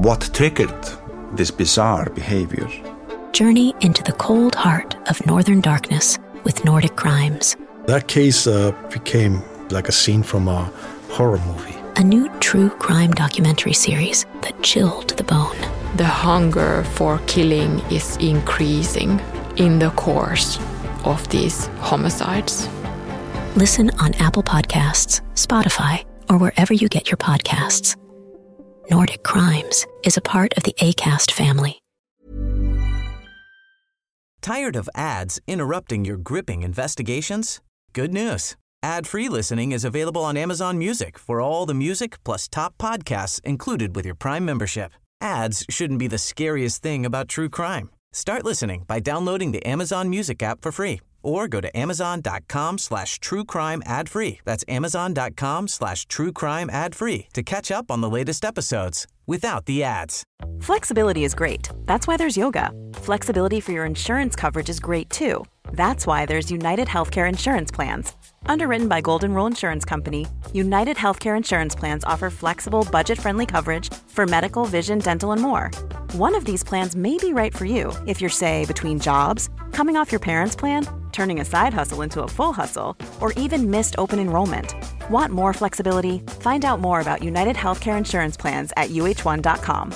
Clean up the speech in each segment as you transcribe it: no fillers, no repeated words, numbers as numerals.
what triggered this bizarre behavior. Journey into the cold heart of Northern Darkness with Nordic Crimes. That case became like a scene from a horror movie. A new true crime documentary series that chilled to the bone. The hunger for killing is increasing in the course of these homicides. Listen on Apple Podcasts, Spotify, or wherever you get your podcasts. Nordic Crimes is a part of the Acast family. Tired of ads interrupting your gripping investigations? Good news. Ad-free listening is available on Amazon Music for all the music plus top podcasts included with your Prime membership. Ads shouldn't be the scariest thing about true crime. Start listening by downloading the Amazon Music app for free or go to amazon.com/truecrime ad-free. That's amazon.com/truecrime ad-free to catch up on the latest episodes without the ads. Flexibility is great. That's why there's yoga. Flexibility for your insurance coverage is great too. That's why there's United Healthcare Insurance Plans. Underwritten by Golden Rule Insurance Company, United Healthcare Insurance Plans offer flexible, budget-friendly coverage for medical, vision, dental, and more. One of these plans may be right for you if you're, say, between jobs, coming off your parents' plan, turning a side hustle into a full hustle, or even missed open enrollment. Want more flexibility? Find out more about United Healthcare Insurance Plans at uh1.com.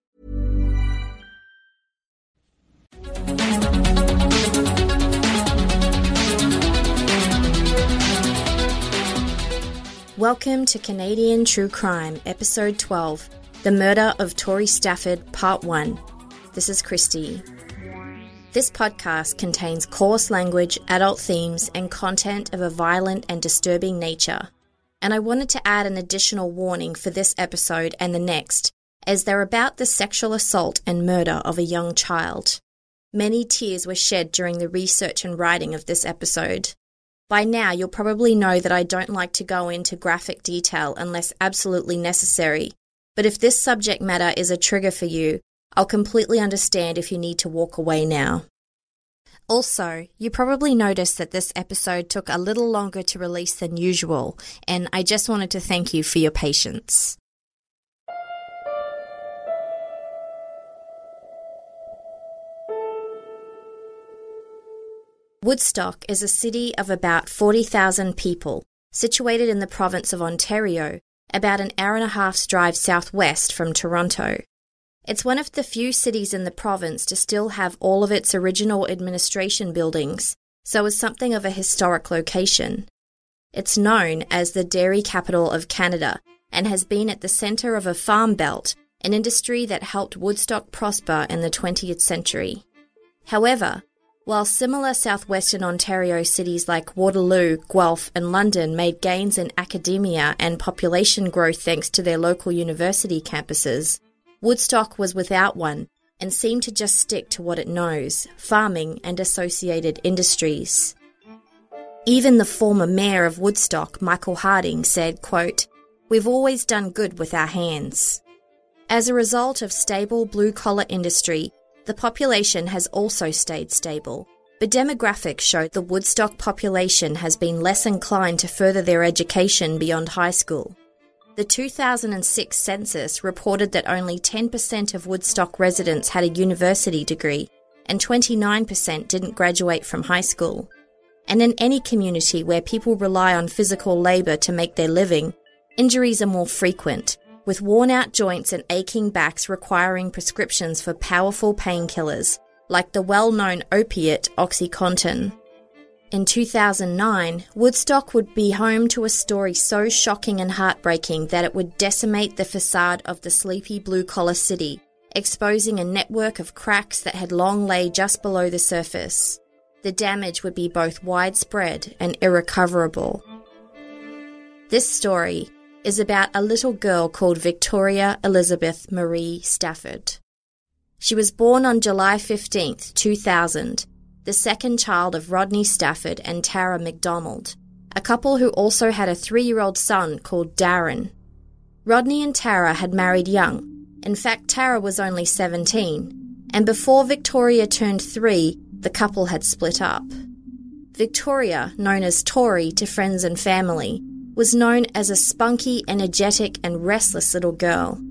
Welcome to Canadian True Crime, Episode 12, The Murder of Tori Stafford, Part 1. This is Christy. This podcast contains coarse language, adult themes, and content of a violent and disturbing nature. And I wanted to add an additional warning for this episode and the next, as they're about the sexual assault and murder of a young child. Many tears were shed during the research and writing of this episode. By now, you'll probably know that I don't like to go into graphic detail unless absolutely necessary, but if this subject matter is a trigger for you, I'll completely understand if you need to walk away now. Also, you probably noticed that this episode took a little longer to release than usual, and I just wanted to thank you for your patience. Woodstock is a city of about 40,000 people, situated in the province of Ontario, about an hour and a half's drive southwest from Toronto. It's one of the few cities in the province to still have all of its original administration buildings, so is something of a historic location. It's known as the dairy capital of Canada and has been at the centre of a farm belt, an industry that helped Woodstock prosper in the 20th century. However, while similar southwestern Ontario cities like Waterloo, Guelph and London made gains in academia and population growth thanks to their local university campuses, Woodstock was without one and seemed to just stick to what it knows, farming and associated industries. Even the former mayor of Woodstock, Michael Harding, said, quote, "We've always done good with our hands." As a result of stable blue-collar industry, the population has also stayed stable, but demographics show the Woodstock population has been less inclined to further their education beyond high school. The 2006 census reported that only 10% of Woodstock residents had a university degree, and 29% didn't graduate from high school. And in any community where people rely on physical labour to make their living, injuries are more frequent, with worn-out joints and aching backs requiring prescriptions for powerful painkillers, like the well-known opiate OxyContin. In 2009, Woodstock would be home to a story so shocking and heartbreaking that it would decimate the facade of the sleepy blue-collar city, exposing a network of cracks that had long lay just below the surface. The damage would be both widespread and irrecoverable. This story is about a little girl called Victoria Elizabeth Marie Stafford. She was born on July 15, 2000, the second child of Rodney Stafford and Tara McDonald, a couple who also had a 3-year-old son called Darren. Rodney and Tara had married young. In fact, Tara was only 17, and before Victoria turned 3, the couple had split up. Victoria, known as Tori to friends and family, was known as a spunky, energetic and restless little girl. The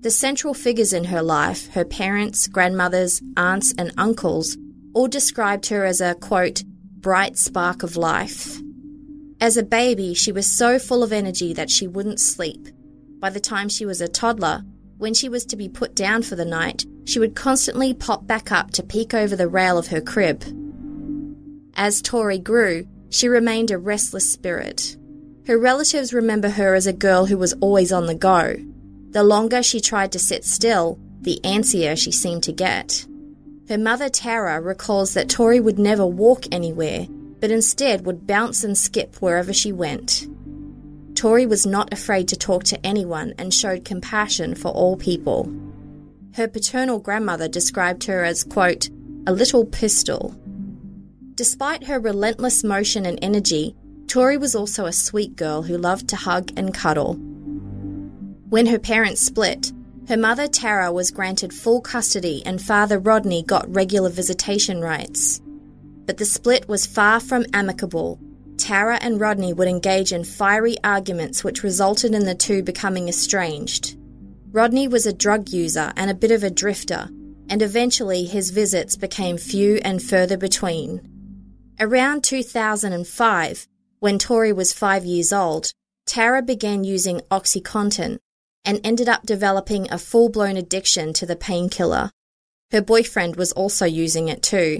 The central figures in her life, her parents, grandmothers, aunts and uncles, all described her as a, quote, bright spark of life. As a baby, she was so full of energy that she wouldn't sleep. By the time she was a toddler, when she was to be put down for the night, she would constantly pop back up to peek over the rail of her crib. As Tori grew, she remained a restless spirit. Her relatives remember her as a girl who was always on the go. The longer she tried to sit still, the antsier she seemed to get. Her mother Tara recalls that Tori would never walk anywhere, but instead would bounce and skip wherever she went. Tori was not afraid to talk to anyone and showed compassion for all people. Her paternal grandmother described her as, quote, a little pistol. Despite her relentless motion and energy, Tori was also a sweet girl who loved to hug and cuddle. When her parents split, her mother Tara was granted full custody and father Rodney got regular visitation rights. But the split was far from amicable. Tara and Rodney would engage in fiery arguments which resulted in the two becoming estranged. Rodney was a drug user and a bit of a drifter, and eventually his visits became few and further between. Around 2005, when Tori was 5 years old, Tara began using OxyContin and ended up developing a full-blown addiction to the painkiller. Her boyfriend was also using it too.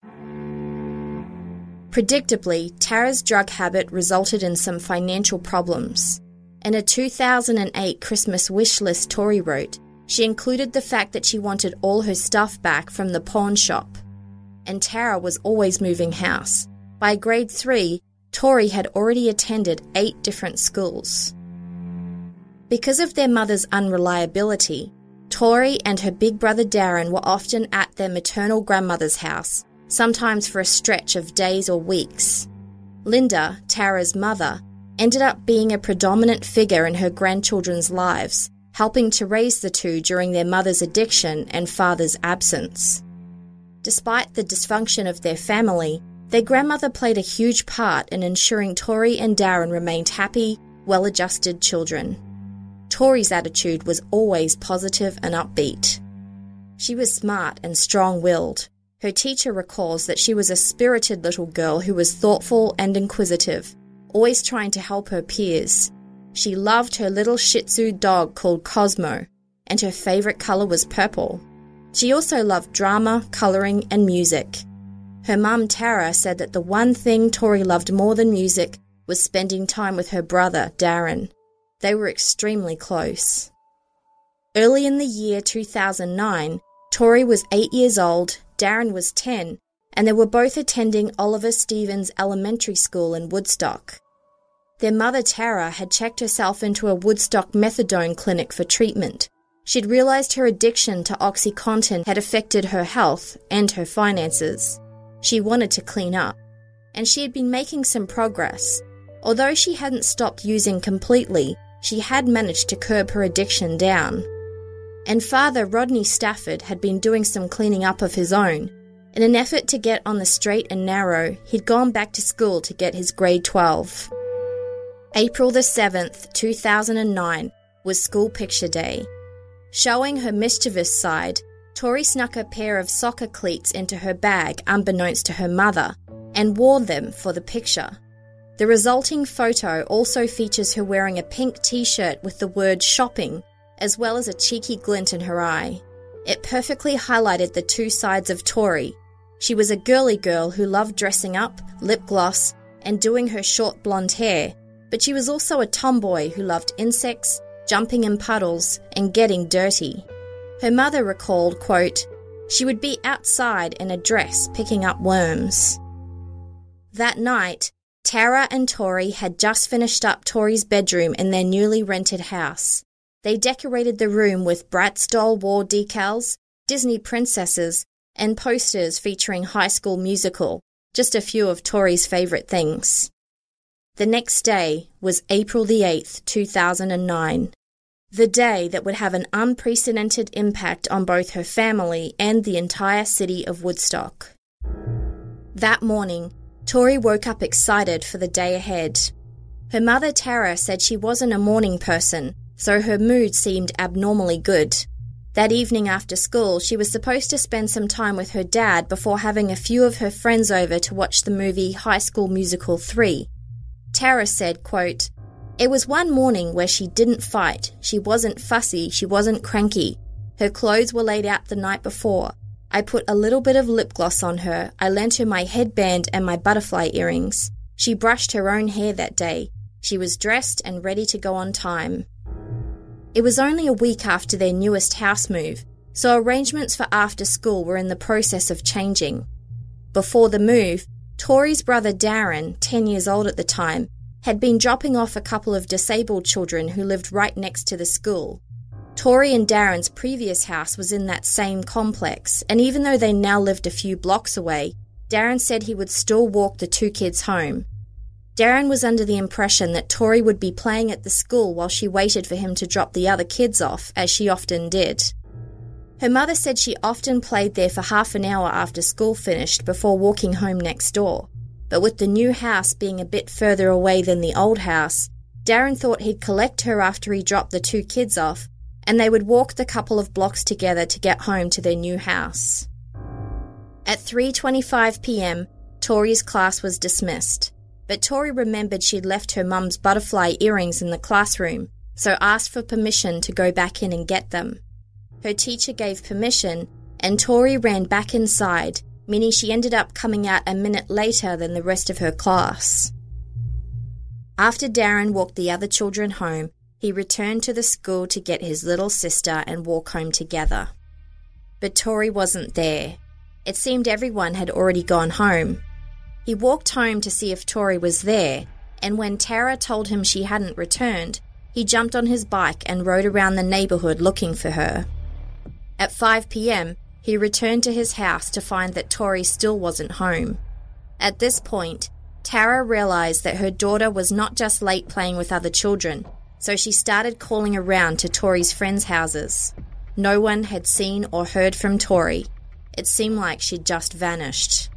Predictably, Tara's drug habit resulted in some financial problems. In a 2008 Christmas wish list Tori wrote, she included the fact that she wanted all her stuff back from the pawn shop. And Tara was always moving house. By grade 3, Tori had already attended 8 different schools. Because of their mother's unreliability, Tori and her big brother Darren were often at their maternal grandmother's house, sometimes for a stretch of days or weeks. Linda, Tara's mother, ended up being a predominant figure in her grandchildren's lives, helping to raise the two during their mother's addiction and father's absence. Despite the dysfunction of their family, their grandmother played a huge part in ensuring Tori and Darren remained happy, well-adjusted children. Tori's attitude was always positive and upbeat. She was smart and strong-willed. Her teacher recalls that she was a spirited little girl who was thoughtful and inquisitive, always trying to help her peers. She loved her little Shih Tzu dog called Cosmo, and her favourite colour was purple. She also loved drama, colouring and music. Her mum Tara said that the one thing Tori loved more than music was spending time with her brother, Darren. They were extremely close. Early in the year 2009, Tori was 8 years old, Darren was 10, and they were both attending Oliver Stevens Elementary School in Woodstock. Their mother Tara had checked herself into a Woodstock methadone clinic for treatment. She'd realised her addiction to OxyContin had affected her health and her finances. She wanted to clean up, and she had been making some progress. Although she hadn't stopped using completely, she had managed to curb her addiction down. And Father Rodney Stafford had been doing some cleaning up of his own. In an effort to get on the straight and narrow, he'd gone back to school to get his grade 12. April the 7th, 2009, was school picture day. Showing her mischievous side, Tori snuck a pair of soccer cleats into her bag unbeknownst to her mother and wore them for the picture. The resulting photo also features her wearing a pink t-shirt with the word shopping, as well as a cheeky glint in her eye. It perfectly highlighted the two sides of Tori. She was a girly girl who loved dressing up, lip gloss, and doing her short blonde hair, but she was also a tomboy who loved insects, jumping in puddles, and getting dirty. Her mother recalled, quote, she would be outside in a dress picking up worms. That night, Tara and Tori had just finished up Tori's bedroom in their newly rented house. They decorated the room with Bratz doll wall decals, Disney princesses, and posters featuring High School Musical, just a few of Tori's favourite things. The next day was April the 8th, 2009, the day that would have an unprecedented impact on both her family and the entire city of Woodstock. That morning, Tori woke up excited for the day ahead. Her mother Tara said she wasn't a morning person, so her mood seemed abnormally good. That evening after school, she was supposed to spend some time with her dad before having a few of her friends over to watch the movie High School Musical 3. Tara said, quote, "It was one morning where she didn't fight. She wasn't fussy. She wasn't cranky. Her clothes were laid out the night before. I put a little bit of lip gloss on her. I lent her my headband and my butterfly earrings. She brushed her own hair that day. She was dressed and ready to go on time." It was only a week after their newest house move, so arrangements for after school were in the process of changing. Before the move, Tori's brother Darren, 10 years old at the time, had been dropping off a couple of disabled children who lived right next to the school. Tori and Darren's previous house was in that same complex, and even though they now lived a few blocks away, Darren said he would still walk the two kids home. Darren was under the impression that Tori would be playing at the school while she waited for him to drop the other kids off, as she often did. Her mother said she often played there for half an hour after school finished before walking home next door. But with the new house being a bit further away than the old house, Darren thought he'd collect her after he dropped the two kids off, and they would walk the couple of blocks together to get home to their new house. At 3:25 p.m, Tori's class was dismissed, but Tori remembered she'd left her mum's butterfly earrings in the classroom, so asked for permission to go back in and get them. Her teacher gave permission, and Tori ran back inside, meaning she ended up coming out a minute later than the rest of her class. After Darren walked the other children home, he returned to the school to get his little sister and walk home together. But Tori wasn't there. It seemed everyone had already gone home. He walked home to see if Tori was there, and when Tara told him she hadn't returned, he jumped on his bike and rode around the neighbourhood looking for her. At 5 p.m, he returned to his house to find that Tori still wasn't home. At this point, Tara realised that her daughter was not just late playing with other children, so she started calling around to Tori's friends' houses. No one had seen or heard from Tori. It seemed like she'd just vanished.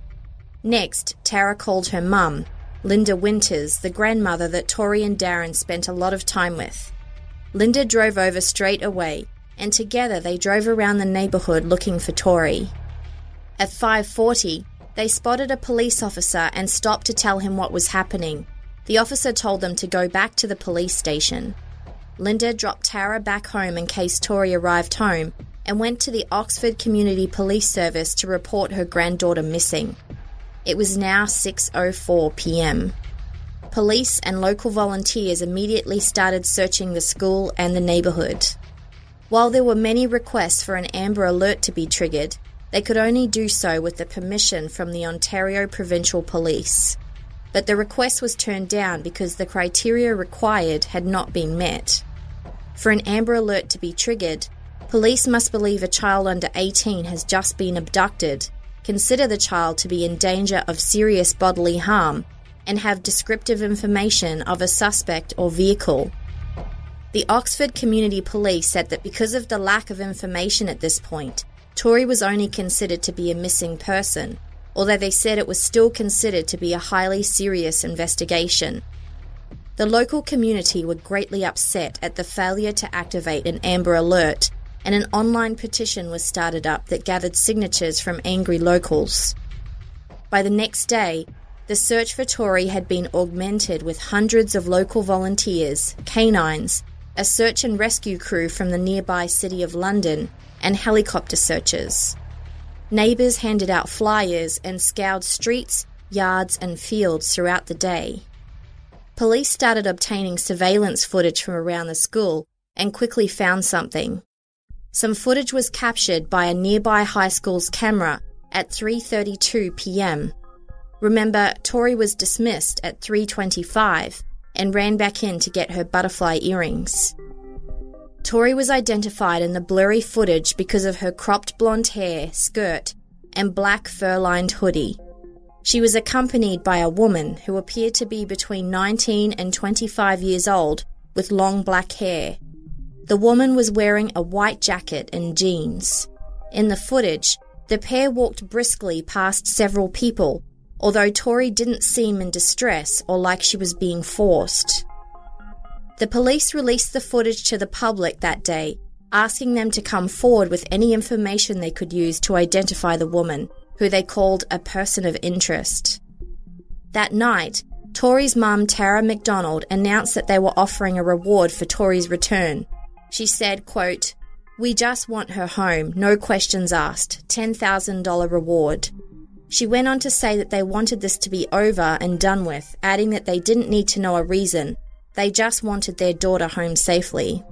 Next, Tara called her mum, Linda Winters, the grandmother that Tori and Darren spent a lot of time with. Linda drove over straight away, and together they drove around the neighbourhood looking for Tori. At 5:40, they spotted a police officer and stopped to tell him what was happening. The officer told them to go back to the police station. Linda dropped Tara back home in case Tori arrived home and went to the Oxford Community Police Service to report her granddaughter missing. It was now 6:04 p.m. Police and local volunteers immediately started searching the school and the neighbourhood. While there were many requests for an Amber Alert to be triggered, they could only do so with the permission from the Ontario Provincial Police. But the request was turned down because the criteria required had not been met. For an Amber Alert to be triggered, police must believe a child under 18 has just been abducted, consider the child to be in danger of serious bodily harm, and have descriptive information of a suspect or vehicle. The Oxford Community Police said that because of the lack of information at this point, Tori was only considered to be a missing person, although they said it was still considered to be a highly serious investigation. The local community were greatly upset at the failure to activate an Amber Alert, and an online petition was started up that gathered signatures from angry locals. By the next day, the search for Tori had been augmented with hundreds of local volunteers, canines, a search and rescue crew from the nearby city of London, and helicopter searchers. Neighbours handed out flyers and scoured streets, yards and fields throughout the day. Police started obtaining surveillance footage from around the school and quickly found something. Some footage was captured by a nearby high school's camera at 3:32 p.m. Remember, Tori was dismissed at 3:25 and ran back in to get her butterfly earrings. Tori was identified in the blurry footage because of her cropped blonde hair, skirt, and black fur-lined hoodie. She was accompanied by a woman who appeared to be between 19 and 25 years old with long black hair. The woman was wearing a white jacket and jeans. In the footage, the pair walked briskly past several people, although Tori didn't seem in distress or like she was being forced. The police released the footage to the public that day, asking them to come forward with any information they could use to identify the woman, who they called a person of interest. That night, Tori's mum, Tara McDonald, announced that they were offering a reward for Tori's return. She said, quote, "We just want her home, no questions asked, $10,000 reward." She went on to say that they wanted this to be over and done with, adding that they didn't need to know a reason. They just wanted their daughter home safely.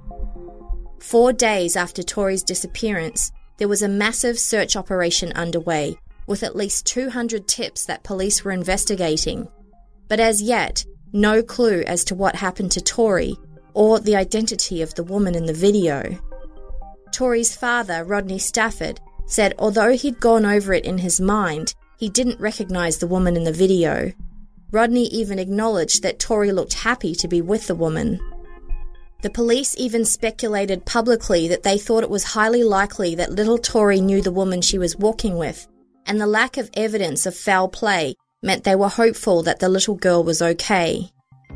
4 days after Tori's disappearance, there was a massive search operation underway, with at least 200 tips that police were investigating. But as yet, no clue as to what happened to Tori or the identity of the woman in the video. Tori's father, Rodney Stafford, said although he'd gone over it in his mind, he didn't recognise the woman in the video. Rodney even acknowledged that Tori looked happy to be with the woman. The police even speculated publicly that they thought it was highly likely that little Tori knew the woman she was walking with, and the lack of evidence of foul play meant they were hopeful that the little girl was okay.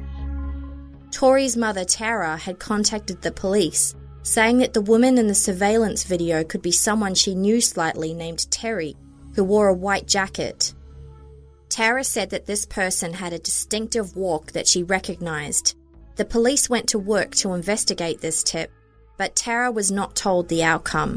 Tori's mother, Tara, had contacted the police, saying that the woman in the surveillance video could be someone she knew slightly named Terry, who wore a white jacket. Tara said that this person had a distinctive walk that she recognised. The police went to work to investigate this tip, but Tara was not told the outcome.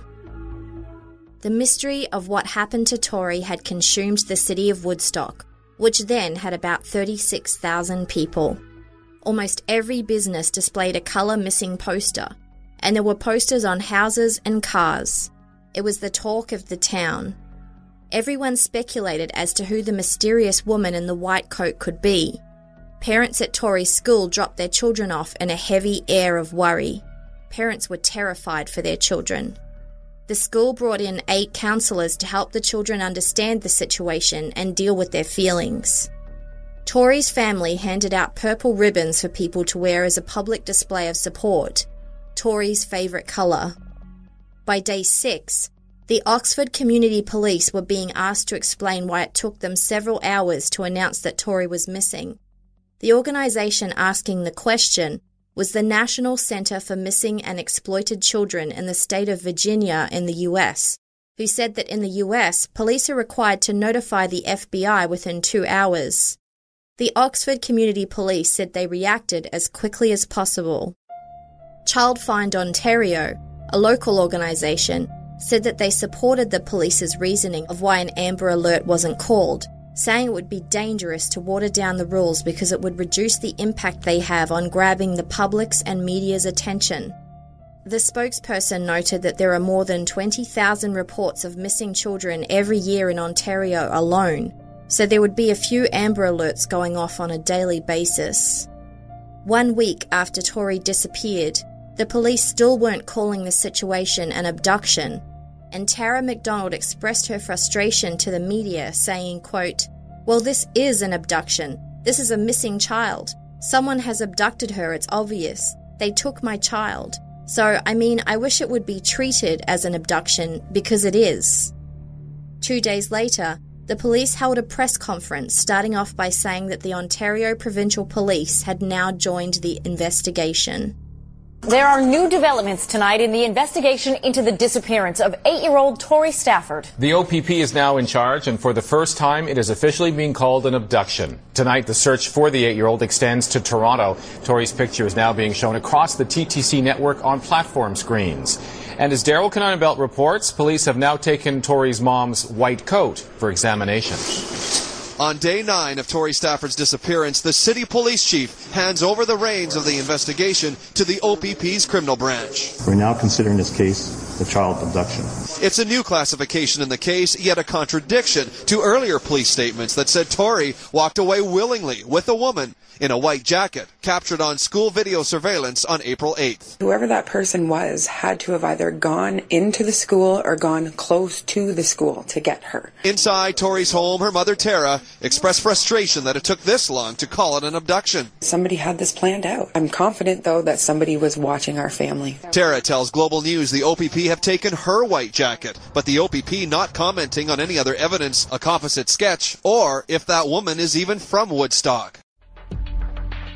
The mystery of what happened to Tori had consumed the city of Woodstock, which then had about 36,000 people. Almost every business displayed a colour missing poster, and there were posters on houses and cars. It was the talk of the town. Everyone speculated as to who the mysterious woman in the white coat could be. Parents at Tori's school dropped their children off in a heavy air of worry. Parents were terrified for their children. The school brought in 8 counsellors to help the children understand the situation and deal with their feelings. Tori's family handed out purple ribbons for people to wear as a public display of support, Tori's favourite colour. By day 6, the Oxford Community Police were being asked to explain why it took them several hours to announce that Tori was missing. The organisation asking the question was the National Center for Missing and Exploited Children in the state of Virginia in the US, who said that in the US, police are required to notify the FBI within 2 hours. The Oxford Community Police said they reacted as quickly as possible. Child Find Ontario, a local organisation, said that they supported the police's reasoning of why an Amber Alert wasn't called, saying it would be dangerous to water down the rules because it would reduce the impact they have on grabbing the public's and media's attention. The spokesperson noted that there are more than 20,000 reports of missing children every year in Ontario alone, so there would be a few Amber Alerts going off on a daily basis. 1 week after Tori disappeared, the police still weren't calling the situation an abduction, and Tara McDonald expressed her frustration to the media, saying, quote, "Well, this is an abduction. This is a missing child. Someone has abducted her, it's obvious. They took my child. So, I wish it would be treated as an abduction, because it is." 2 days later, the police held a press conference, starting off by saying that the Ontario Provincial Police had now joined the investigation. There are new developments tonight in the investigation into the disappearance of 8-year-old Tori Stafford. The OPP is now in charge, and for the first time, it is officially being called an abduction. Tonight, the search for the 8-year-old extends to Toronto. Tori's picture is now being shown across the TTC network on platform screens. And as Daryl Cannon-Belt reports, police have now taken Tori's mom's white coat for examination. On day 9 of Tori Stafford's disappearance, the city police chief hands over the reins of the investigation to the OPP's criminal branch. We're now considering this case a child abduction. It's a new classification in the case, yet a contradiction to earlier police statements that said Tori walked away willingly with a woman in a white jacket, captured on school video surveillance on April 8th. Whoever that person was had to have either gone into the school or gone close to the school to get her. Inside Tori's home, her mother, Tara, expressed frustration that it took this long to call it an abduction. Somebody had this planned out. I'm confident, though, that somebody was watching our family. Tara tells Global News the OPP have taken her white jacket, but the OPP not commenting on any other evidence, a composite sketch, or if that woman is even from Woodstock.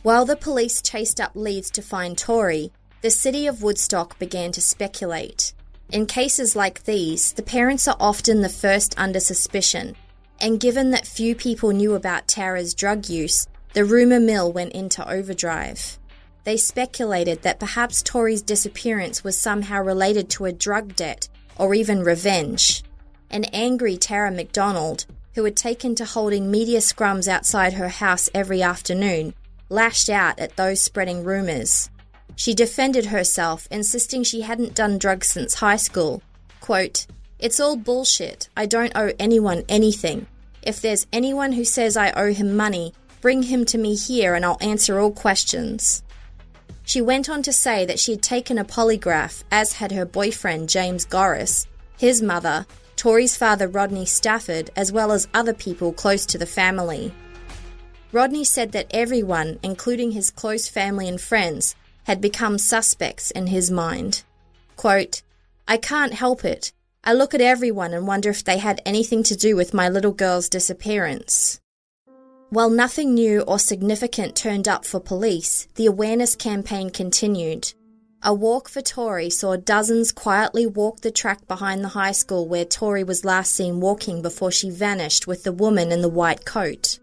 While the police chased up leads to find Tori, the city of Woodstock began to speculate. In cases like these, the parents are often the first under suspicion, and given that few people knew about Tara's drug use, the rumour mill went into overdrive. They speculated that perhaps Tori's disappearance was somehow related to a drug debt or even revenge. An angry Tara McDonald, who had taken to holding media scrums outside her house every afternoon, lashed out at those spreading rumours. She defended herself, insisting she hadn't done drugs since high school. Quote, "It's all bullshit. I don't owe anyone anything. If there's anyone who says I owe him money, bring him to me here and I'll answer all questions." She went on to say that she had taken a polygraph, as had her boyfriend James Goris, his mother, Tori's father Rodney Stafford, as well as other people close to the family. Rodney said that everyone, including his close family and friends, had become suspects in his mind. Quote, "I can't help it. I look at everyone and wonder if they had anything to do with my little girl's disappearance." While nothing new or significant turned up for police, the awareness campaign continued. A walk for Tori saw dozens quietly walk the track behind the high school where Tori was last seen walking before she vanished with the woman in the white coat.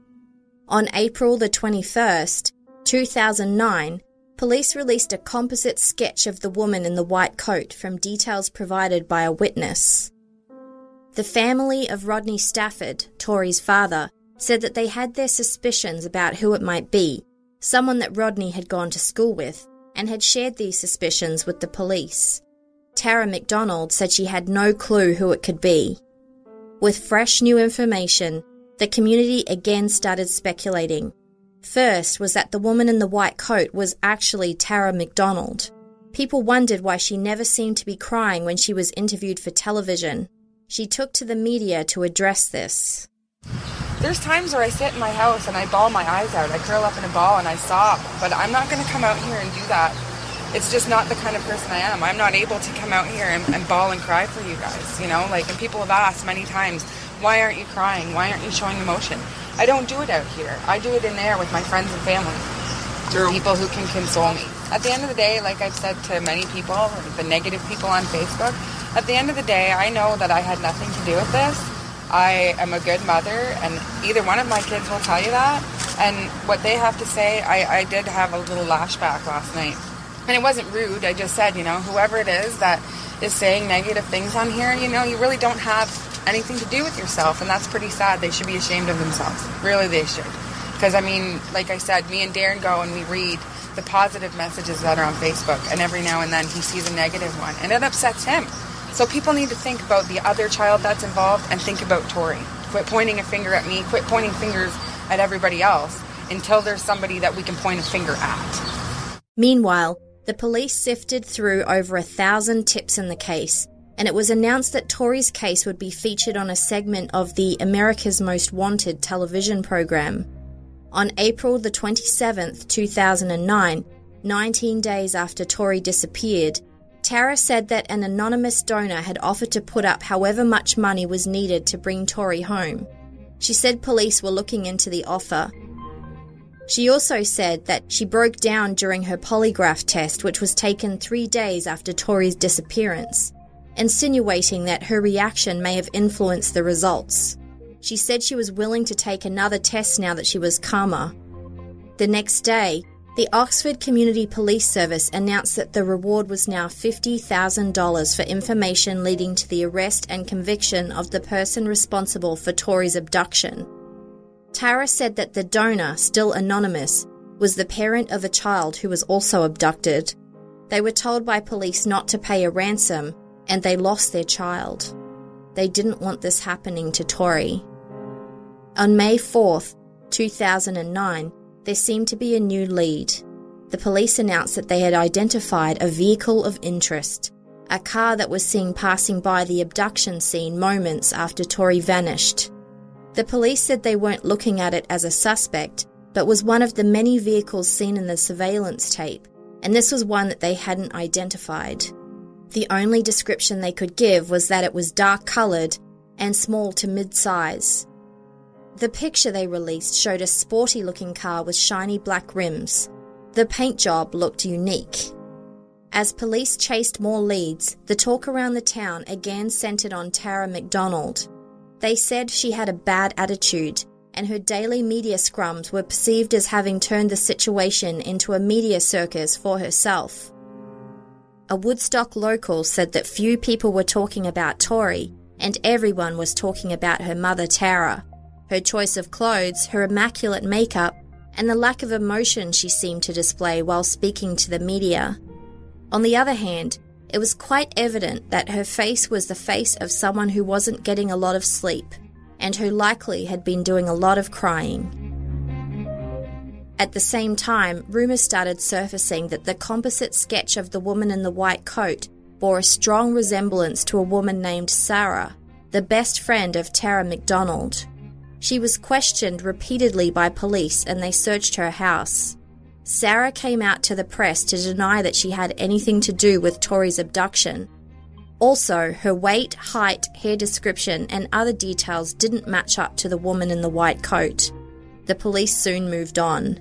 On April the 21st, 2009, police released a composite sketch of the woman in the white coat from details provided by a witness. The family of Rodney Stafford, Tori's father, said that they had their suspicions about who it might be, someone that Rodney had gone to school with, and had shared these suspicions with the police. Tara McDonald said she had no clue who it could be. With fresh new information, the community again started speculating. First was that the woman in the white coat was actually Tara McDonald. People wondered why she never seemed to be crying when she was interviewed for television. She took to the media to address this. There's times where I sit in my house and I bawl my eyes out. I curl up in a ball and I sob. But I'm not going to come out here and do that. It's just not the kind of person I am. I'm not able to come out here and bawl and cry for you guys, you know? Like, and people have asked many times, why aren't you crying? Why aren't you showing emotion? I don't do it out here. I do it in there with my friends and family. People who can console me. At the end of the day, like I've said to many people, the negative people on Facebook, at the end of the day, I know that I had nothing to do with this. I am a good mother, and either one of my kids will tell you that. And what they have to say, I did have a little lashback last night. And it wasn't rude. I just said, you know, whoever it is that is saying negative things on here, you know, you really don't have anything to do with yourself. And that's pretty sad. They should be ashamed of themselves. Really, they should. Because, I mean, like I said, me and Darren go and we read the positive messages that are on Facebook. And every now and then he sees a negative one. And it upsets him. So people need to think about the other child that's involved and think about Tori. Quit pointing a finger at me, quit pointing fingers at everybody else until there's somebody that we can point a finger at. Meanwhile, the police sifted through over 1,000 tips in the case, and it was announced that Tori's case would be featured on a segment of the America's Most Wanted television program. On April the 27th, 2009, 19 days after Tori disappeared, Tara said that an anonymous donor had offered to put up however much money was needed to bring Tori home. She said police were looking into the offer. She also said that she broke down during her polygraph test, which was taken 3 days after Tori's disappearance, insinuating that her reaction may have influenced the results. She said she was willing to take another test now that she was calmer. The next day, the Oxford Community Police Service announced that the reward was now $50,000 for information leading to the arrest and conviction of the person responsible for Tori's abduction. Tara said that the donor, still anonymous, was the parent of a child who was also abducted. They were told by police not to pay a ransom, and they lost their child. They didn't want this happening to Tori. On May 4th, 2009, there seemed to be a new lead. The police announced that they had identified a vehicle of interest, a car that was seen passing by the abduction scene moments after Tori vanished. The police said they weren't looking at it as a suspect, but was one of the many vehicles seen in the surveillance tape, and this was one that they hadn't identified. The only description they could give was that it was dark-coloured and small to mid-size. The picture they released showed a sporty-looking car with shiny black rims. The paint job looked unique. As police chased more leads, the talk around the town again centered on Tara McDonald. They said she had a bad attitude, and her daily media scrums were perceived as having turned the situation into a media circus for herself. A Woodstock local said that few people were talking about Tori, and everyone was talking about her mother Tara, her choice of clothes, her immaculate makeup, and the lack of emotion she seemed to display while speaking to the media. On the other hand, it was quite evident that her face was the face of someone who wasn't getting a lot of sleep, and who likely had been doing a lot of crying. At the same time, rumours started surfacing that the composite sketch of the woman in the white coat bore a strong resemblance to a woman named Sarah, the best friend of Tara McDonald. She was questioned repeatedly by police and they searched her house. Sarah came out to the press to deny that she had anything to do with Tori's abduction. Also, her weight, height, hair description and other details didn't match up to the woman in the white coat. The police soon moved on.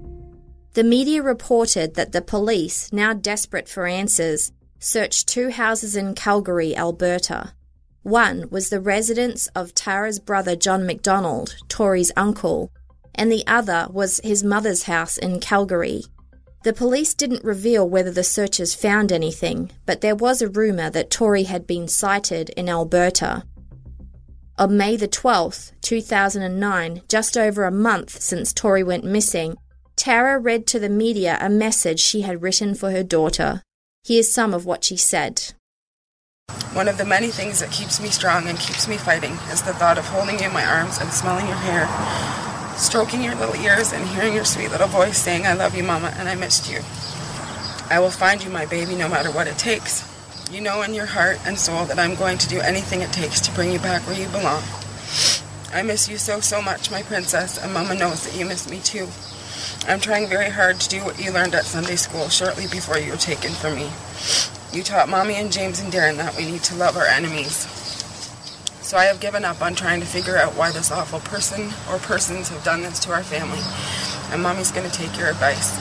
The media reported that the police, now desperate for answers, searched 2 houses in Calgary, Alberta. One was the residence of Tara's brother John McDonald, Tori's uncle, and the other was his mother's house in Calgary. The police didn't reveal whether the searchers found anything, but there was a rumour that Tori had been sighted in Alberta. On May the 12th, 2009, just over a month since Tori went missing, Tara read to the media a message she had written for her daughter. Here's some of what she said. One of the many things that keeps me strong and keeps me fighting is the thought of holding you in my arms and smelling your hair, stroking your little ears and hearing your sweet little voice saying, "I love you, Mama, and I missed you. I will find you, my baby, no matter what it takes. You know in your heart and soul that I'm going to do anything it takes to bring you back where you belong. I miss you so, so much, my princess, and Mama knows that you miss me too. I'm trying very hard to do what you learned at Sunday school shortly before you were taken from me. You taught Mommy and James and Darren that we need to love our enemies. So I have given up on trying to figure out why this awful person or persons have done this to our family, and Mommy's going to take your advice.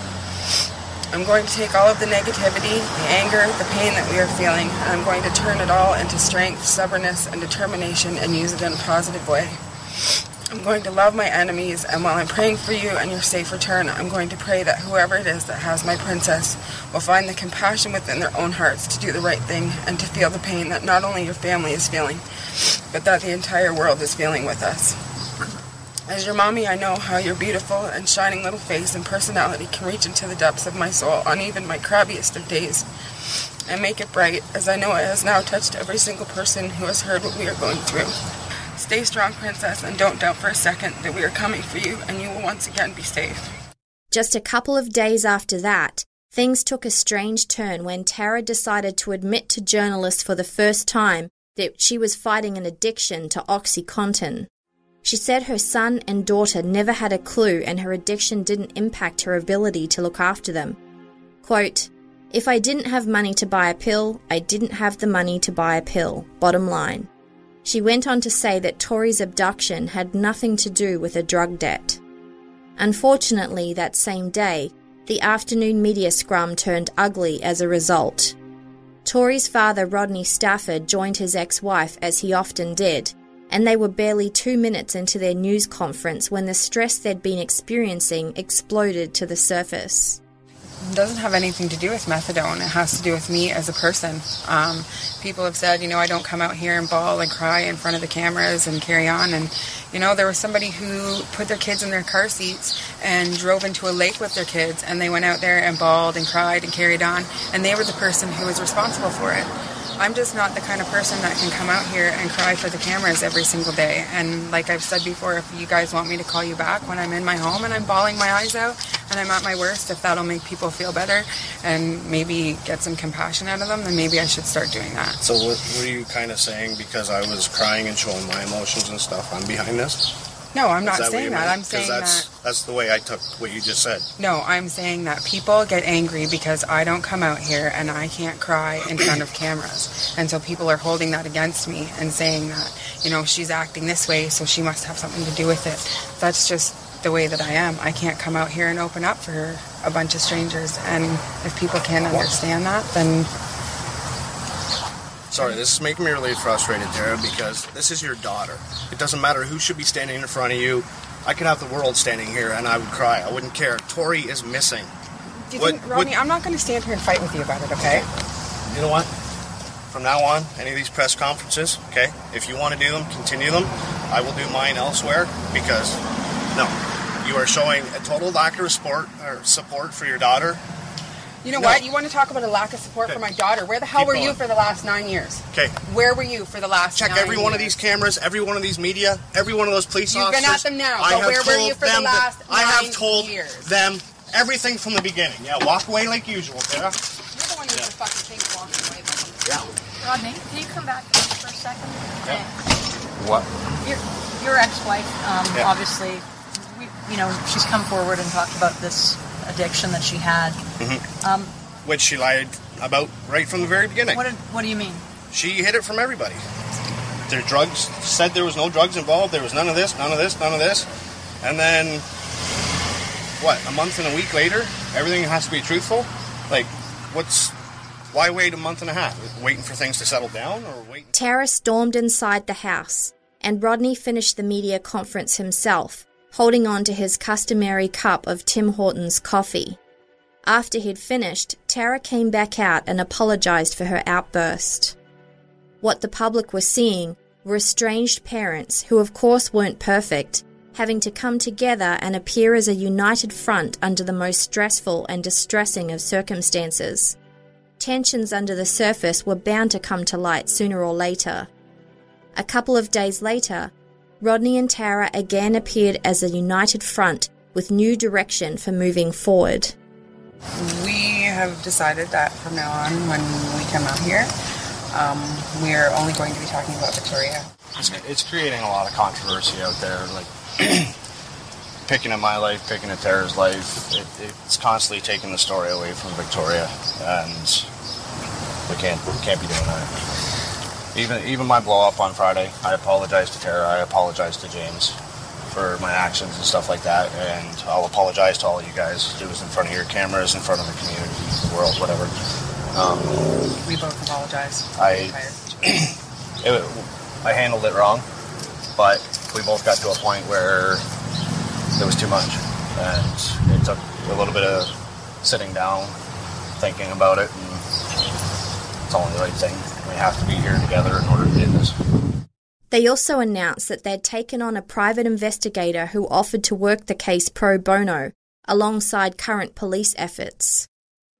I'm going to take all of the negativity, the anger, the pain that we are feeling, and I'm going to turn it all into strength, stubbornness, and determination and use it in a positive way. I'm going to love my enemies, and while I'm praying for you and your safe return, I'm going to pray that whoever it is that has my princess will find the compassion within their own hearts to do the right thing and to feel the pain that not only your family is feeling, but that the entire world is feeling with us. As your mommy, I know how your beautiful and shining little face and personality can reach into the depths of my soul on even my crabbiest of days and make it bright, as I know it has now touched every single person who has heard what we are going through. Stay strong, princess, and don't doubt for a second that we are coming for you and you will once again be safe. Just a couple of days after that, things took a strange turn when Tara decided to admit to journalists for the first time that she was fighting an addiction to OxyContin. She said her son and daughter never had a clue and her addiction didn't impact her ability to look after them. Quote, "If I didn't have money to buy a pill, I didn't have the money to buy a pill, bottom line." She went on to say that Tori's abduction had nothing to do with a drug debt. Unfortunately, that same day, the afternoon media scrum turned ugly as a result. Tori's father, Rodney Stafford, joined his ex-wife, as he often did, and they were barely 2 minutes into their news conference when the stress they'd been experiencing exploded to the surface. It doesn't have anything to do with methadone. It has to do with me as a person. People have said, I don't come out here and bawl and cry in front of the cameras and carry on. And, there was somebody who put their kids in their car seats and drove into a lake with their kids, and they went out there and bawled and cried and carried on, and they were the person who was responsible for it. I'm just not the kind of person that can come out here and cry for the cameras every single day. And like I've said before, if you guys want me to call you back when I'm in my home and I'm bawling my eyes out and I'm at my worst, if that'll make people feel better and maybe get some compassion out of them, then maybe I should start doing that. So what are you kind of saying, because I was crying and showing my emotions and stuff, I'm behind this? No, I'm not saying that. I'm saying that That's the way I took what you just said. No, I'm saying that people get angry because I don't come out here and I can't cry in front of cameras. And so people are holding that against me and saying that, you know, she's acting this way, so she must have something to do with it. That's just the way that I am. I can't come out here and open up for a bunch of strangers. And if people can't understand that, then... Sorry, this is making me really frustrated, Tara, because this is your daughter. It doesn't matter who should be standing in front of you. I could have the world standing here and I would cry. I wouldn't care. Tori is missing. Do you think, Rodney, I'm not going to stand here and fight with you about it, okay? You know what? From now on, any of these press conferences, okay, if you want to do them, continue them. I will do mine elsewhere because, no, you are showing a total lack of support for your daughter. You know what? You want to talk about a lack of support for my daughter. Where the hell were you for the last 9 years? Okay. Where were you for the last 9 years? Check every one of these cameras, every one of these media, every one of those police officers. You've been at them now, but where were you for the last 9 years? I have told them everything from the beginning. Yeah, walk away like usual, Tara. You're the one who's the fucking king walking away. Yeah. Rodney, can you come back for a second? Yeah. What? Your ex-wife, obviously, she's come forward and talked about this addiction that she had. Mm-hmm. Which she lied about right from the very beginning. What do you mean? She hid it from everybody. Their drugs, said there was no drugs involved, there was none of this. And then, a month and a week later, everything has to be truthful? Like, why wait a month and a half? Waiting for things to settle down or waiting? Tara stormed inside the house, and Rodney finished the media conference himself, holding on to his customary cup of Tim Hortons coffee. After he'd finished, Tara came back out and apologized for her outburst. What the public were seeing were estranged parents who of course weren't perfect, having to come together and appear as a united front under the most stressful and distressing of circumstances. Tensions under the surface were bound to come to light sooner or later. A couple of days later, Rodney and Tara again appeared as a united front with new direction for moving forward. We have decided that from now on, when we come out here, we're only going to be talking about Victoria. It's creating a lot of controversy out there, like picking at my life, picking at Tara's life. It's constantly taking the story away from Victoria, and we can't be doing that. Even my blow up on Friday, I apologized to Tara, I apologized to James for my actions and stuff like that, and I'll apologize to all of you guys. It was in front of your cameras, in front of the community, the world, whatever. We both apologize. I handled it wrong, but we both got to a point where it was too much, and it took a little bit of sitting down, thinking about it, and it's only the right thing. We have to be here together in order to do this. They also announced that they'd taken on a private investigator who offered to work the case pro bono, alongside current police efforts.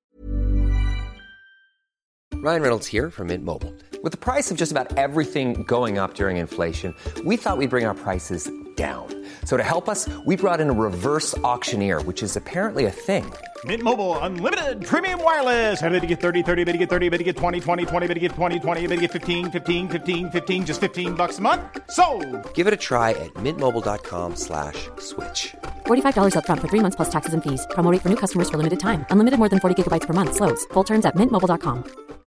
Ryan Reynolds here from Mint Mobile. With the price of just about everything going up during inflation, we thought we'd bring our prices down. So to help us, we brought in a reverse auctioneer, which is apparently a thing. Mint Mobile Unlimited Premium Wireless. How to get 30, 30, bit to get 30, bit to get 20, 20, 20, bit to get 20, 20, bit to get 15, 15, 15, 15, just $15 a month? Sold! Give it a try at mintmobile.com/switch. $45 up front for 3 months plus taxes and fees. Promo rate for new customers for limited time. Unlimited more than 40 gigabytes per month. Slows full terms at mintmobile.com.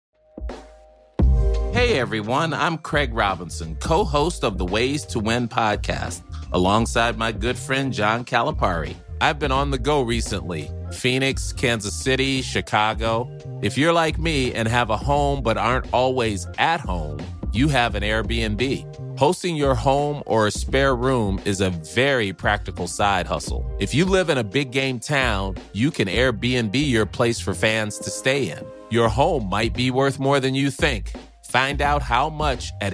Hey everyone, I'm Craig Robinson, co-host of the Ways to Win podcast, alongside my good friend John Calipari. I've been on the go recently. Phoenix, Kansas City, Chicago. If you're like me and have a home but aren't always at home, you have an Airbnb. Hosting your home or a spare room is a very practical side hustle. If you live in a big game town, you can Airbnb your place for fans to stay in. Your home might be worth more than you think. Find out how much at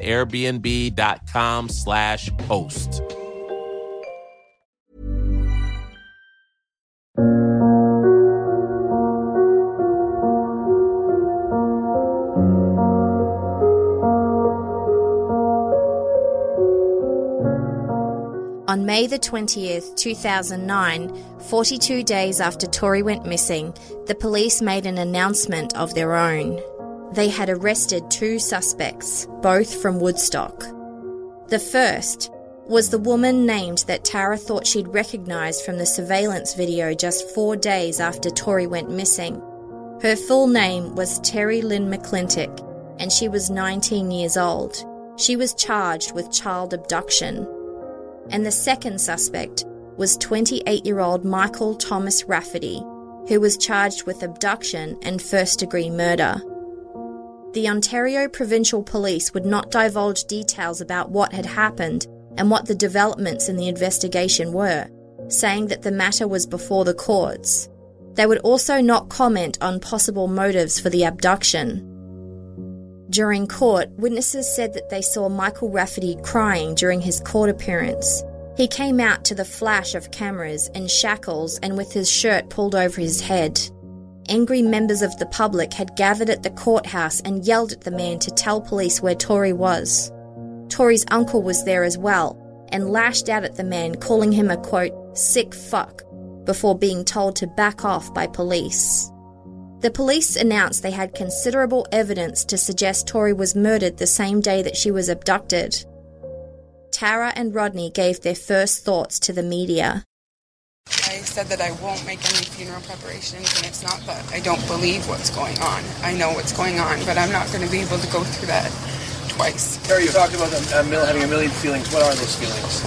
airbnb.com/host. On May the 20th, 2009, 42 days after Tori went missing, the police made an announcement of their own. They had arrested 2 suspects, both from Woodstock. The first, was the woman named that Tara thought she'd recognised from the surveillance video just 4 days after Tori went missing. Her full name was Terry Lynn McClintock, and she was 19 years old. She was charged with child abduction. And the second suspect was 28-year-old Michael Thomas Rafferty, who was charged with abduction and first-degree murder. The Ontario Provincial Police would not divulge details about what had happened and what the developments in the investigation were, saying that the matter was before the courts. They would also not comment on possible motives for the abduction. During court, witnesses said that they saw Michael Rafferty crying during his court appearance. He came out to the flash of cameras in shackles and with his shirt pulled over his head. Angry members of the public had gathered at the courthouse and yelled at the man to tell police where Tori was. Tori's uncle was there as well and lashed out at the man, calling him a, quote, sick fuck, before being told to back off by police. The police announced they had considerable evidence to suggest Tori was murdered the same day that she was abducted. Tara and Rodney gave their first thoughts to the media. I said that I won't make any funeral preparations, and it's not that I don't believe what's going on. I know what's going on, but I'm not going to be able to go through that twice. Terry, you talked about having a million feelings. What are those feelings?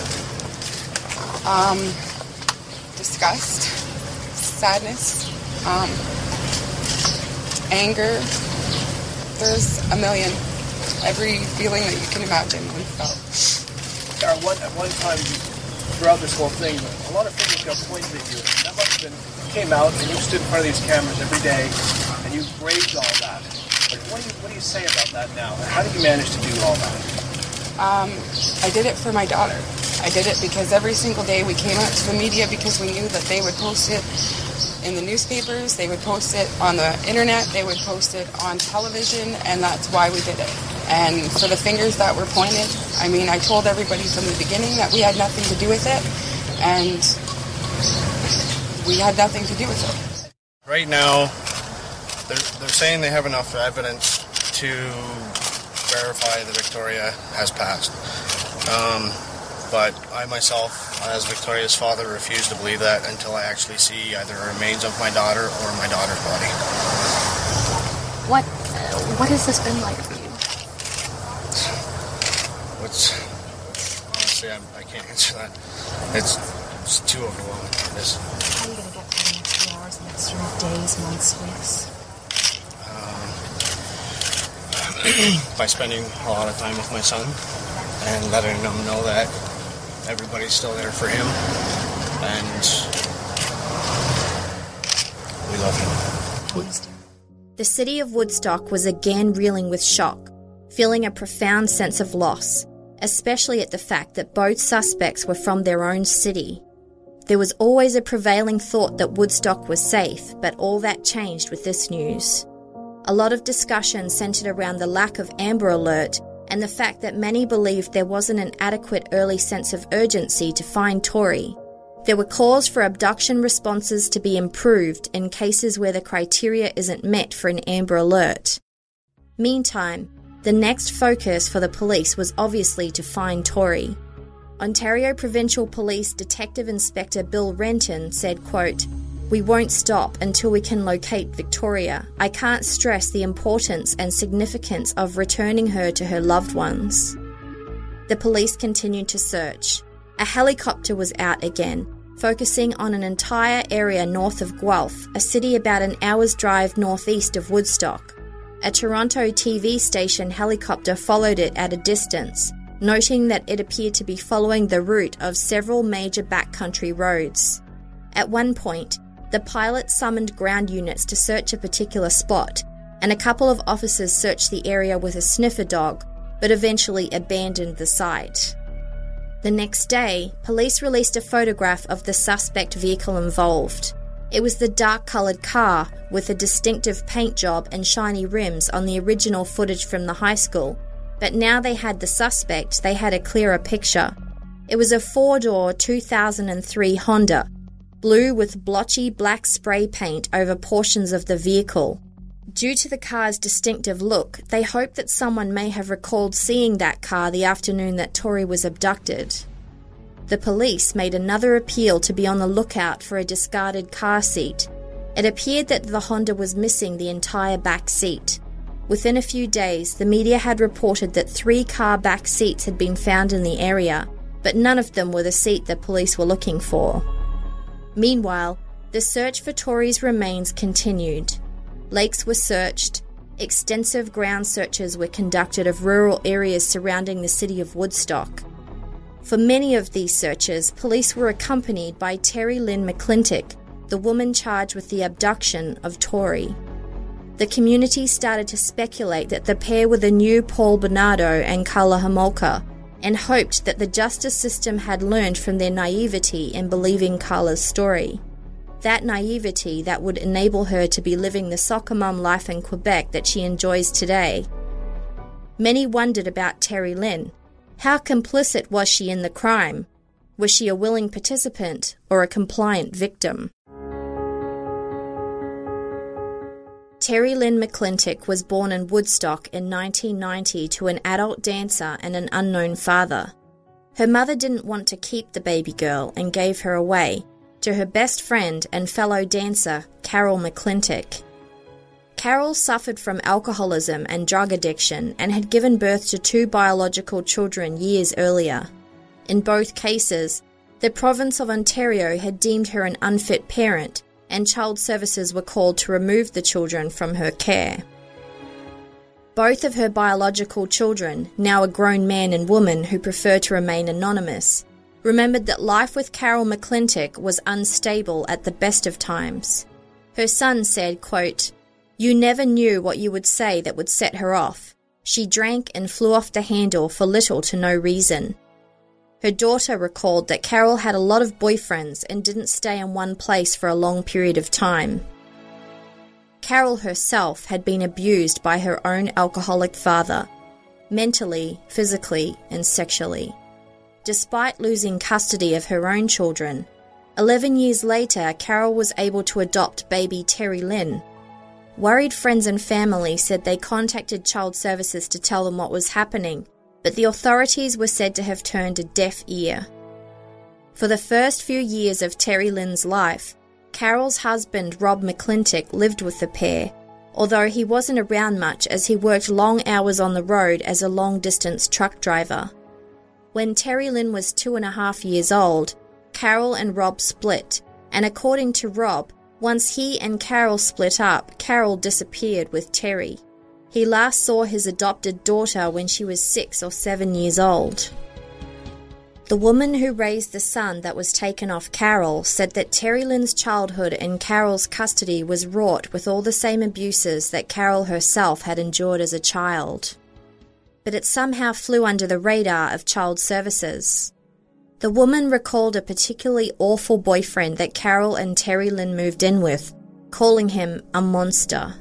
Disgust, sadness, anger. There's a million. Every feeling that you can imagine we felt. Tara, at one time, throughout this whole thing, a lot of fingers got pointed at you. That must have been, you came out and you stood in front of these cameras every day and you braved all that. Like, what do you say about that now? How did you manage to do all that? I did it for my daughter. I did it because every single day we came out to the media because we knew that they would post it in the newspapers, they would post it on the internet, they would post it on television, and that's why we did it. And for the fingers that were pointed, I mean, I told everybody from the beginning that we had nothing to do with it, and we had nothing to do with it. Right now, they're saying they have enough evidence to verify that Victoria has passed. But I myself, as Victoria's father, refuse to believe that until I actually see either the remains of my daughter or my daughter's body. What has this been like for you? Honestly, I can't answer that. It's too overwhelming. How are you going to get through the next few hours, the next sort of days, months, weeks? By spending a lot of time with my son and letting him know that everybody's still there for him and we love him. The city of Woodstock was again reeling with shock, feeling a profound sense of loss, especially at the fact that both suspects were from their own city. There was always a prevailing thought that Woodstock was safe, but all that changed with this news. A lot of discussion centered around the lack of Amber Alert and the fact that many believed there wasn't an adequate early sense of urgency to find Tori. There were calls for abduction responses to be improved in cases where the criteria isn't met for an Amber Alert. Meantime, the next focus for the police was obviously to find Tori. Ontario Provincial Police Detective Inspector Bill Renton said, quote, "We won't stop until we can locate Victoria. I can't stress the importance and significance of returning her to her loved ones." The police continued to search. A helicopter was out again, focusing on an entire area north of Guelph, a city about an hour's drive northeast of Woodstock. A Toronto TV station helicopter followed it at a distance, noting that it appeared to be following the route of several major backcountry roads. At one point, the pilot summoned ground units to search a particular spot, and a couple of officers searched the area with a sniffer dog, but eventually abandoned the site. The next day, police released a photograph of the suspect vehicle involved. It was the dark-coloured car with a distinctive paint job and shiny rims on the original footage from the high school, but now they had the suspect, they had a clearer picture. It was a four-door 2003 Honda, blue with blotchy black spray paint over portions of the vehicle. Due to the car's distinctive look, they hoped that someone may have recalled seeing that car the afternoon that Tori was abducted. The police made another appeal to be on the lookout for a discarded car seat. It appeared that the Honda was missing the entire back seat. Within a few days, the media had reported that 3 car back seats had been found in the area, but none of them were the seat the police were looking for. Meanwhile, the search for Tori's remains continued. Lakes were searched. Extensive ground searches were conducted of rural areas surrounding the city of Woodstock. For many of these searches, police were accompanied by Terry Lynn McClintock, the woman charged with the abduction of Tori. The community started to speculate that the pair were the new Paul Bernardo and Karla Homolka, and hoped that the justice system had learned from their naivety in believing Karla's story. That naivety that would enable her to be living the soccer mom life in Quebec that she enjoys today. Many wondered about Terry Lynn. How complicit was she in the crime? Was she a willing participant or a compliant victim? Terry Lynn McClintock was born in Woodstock in 1990 to an adult dancer and an unknown father. Her mother didn't want to keep the baby girl and gave her away to her best friend and fellow dancer, Carol McClintock. Carol suffered from alcoholism and drug addiction and had given birth to 2 biological children years earlier. In both cases, the province of Ontario had deemed her an unfit parent, and child services were called to remove the children from her care. Both of her biological children, now a grown man and woman who prefer to remain anonymous, remembered that life with Carol McClintock was unstable at the best of times. Her son said, quote, "You never knew what you would say that would set her off. She drank and flew off the handle for little to no reason." Her daughter recalled that Carol had a lot of boyfriends and didn't stay in one place for a long period of time. Carol herself had been abused by her own alcoholic father, mentally, physically, and sexually. Despite losing custody of her own children, 11 years later, Carol was able to adopt baby Terry Lynn. Worried friends and family said they contacted child services to tell them what was happening, but the authorities were said to have turned a deaf ear. For the first few years of Terry Lynn's life, Carol's husband Rob McClintock lived with the pair, although he wasn't around much as he worked long hours on the road as a long-distance truck driver. When Terry Lynn was 2.5 years old, Carol and Rob split, and according to Rob, once he and Carol split up, Carol disappeared with Terry. He last saw his adopted daughter when she was 6 or 7 years old. The woman who raised the son that was taken off Carol said that Terry Lynn's childhood in Carol's custody was wrought with all the same abuses that Carol herself had endured as a child. But it somehow flew under the radar of child services. The woman recalled a particularly awful boyfriend that Carol and Terry Lynn moved in with, calling him a monster.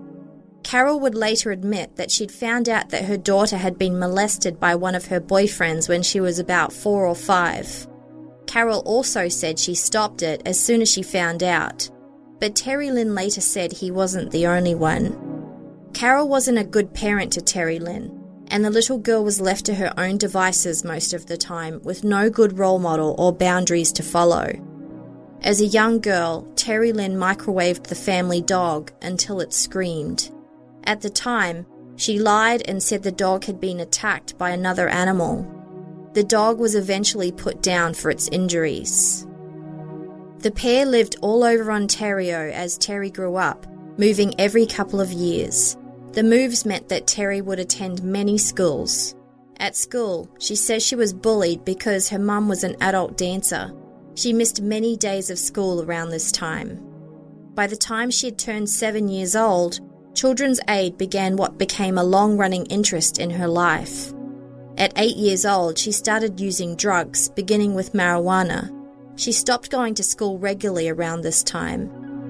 Carol would later admit that she'd found out that her daughter had been molested by one of her boyfriends when she was about 4 or 5. Carol also said she stopped it as soon as she found out, but Terry Lynn later said he wasn't the only one. Carol wasn't a good parent to Terry Lynn, and the little girl was left to her own devices most of the time, with no good role model or boundaries to follow. As a young girl, Terry Lynn microwaved the family dog until it screamed. At the time, she lied and said the dog had been attacked by another animal. The dog was eventually put down for its injuries. The pair lived all over Ontario as Terry grew up, moving every couple of years. The moves meant that Terry would attend many schools. At school, she says she was bullied because her mum was an adult dancer. She missed many days of school around this time. By the time she had turned 7 years old, Children's Aid began what became a long-running interest in her life. At 8 years old, she started using drugs, beginning with marijuana. She stopped going to school regularly around this time.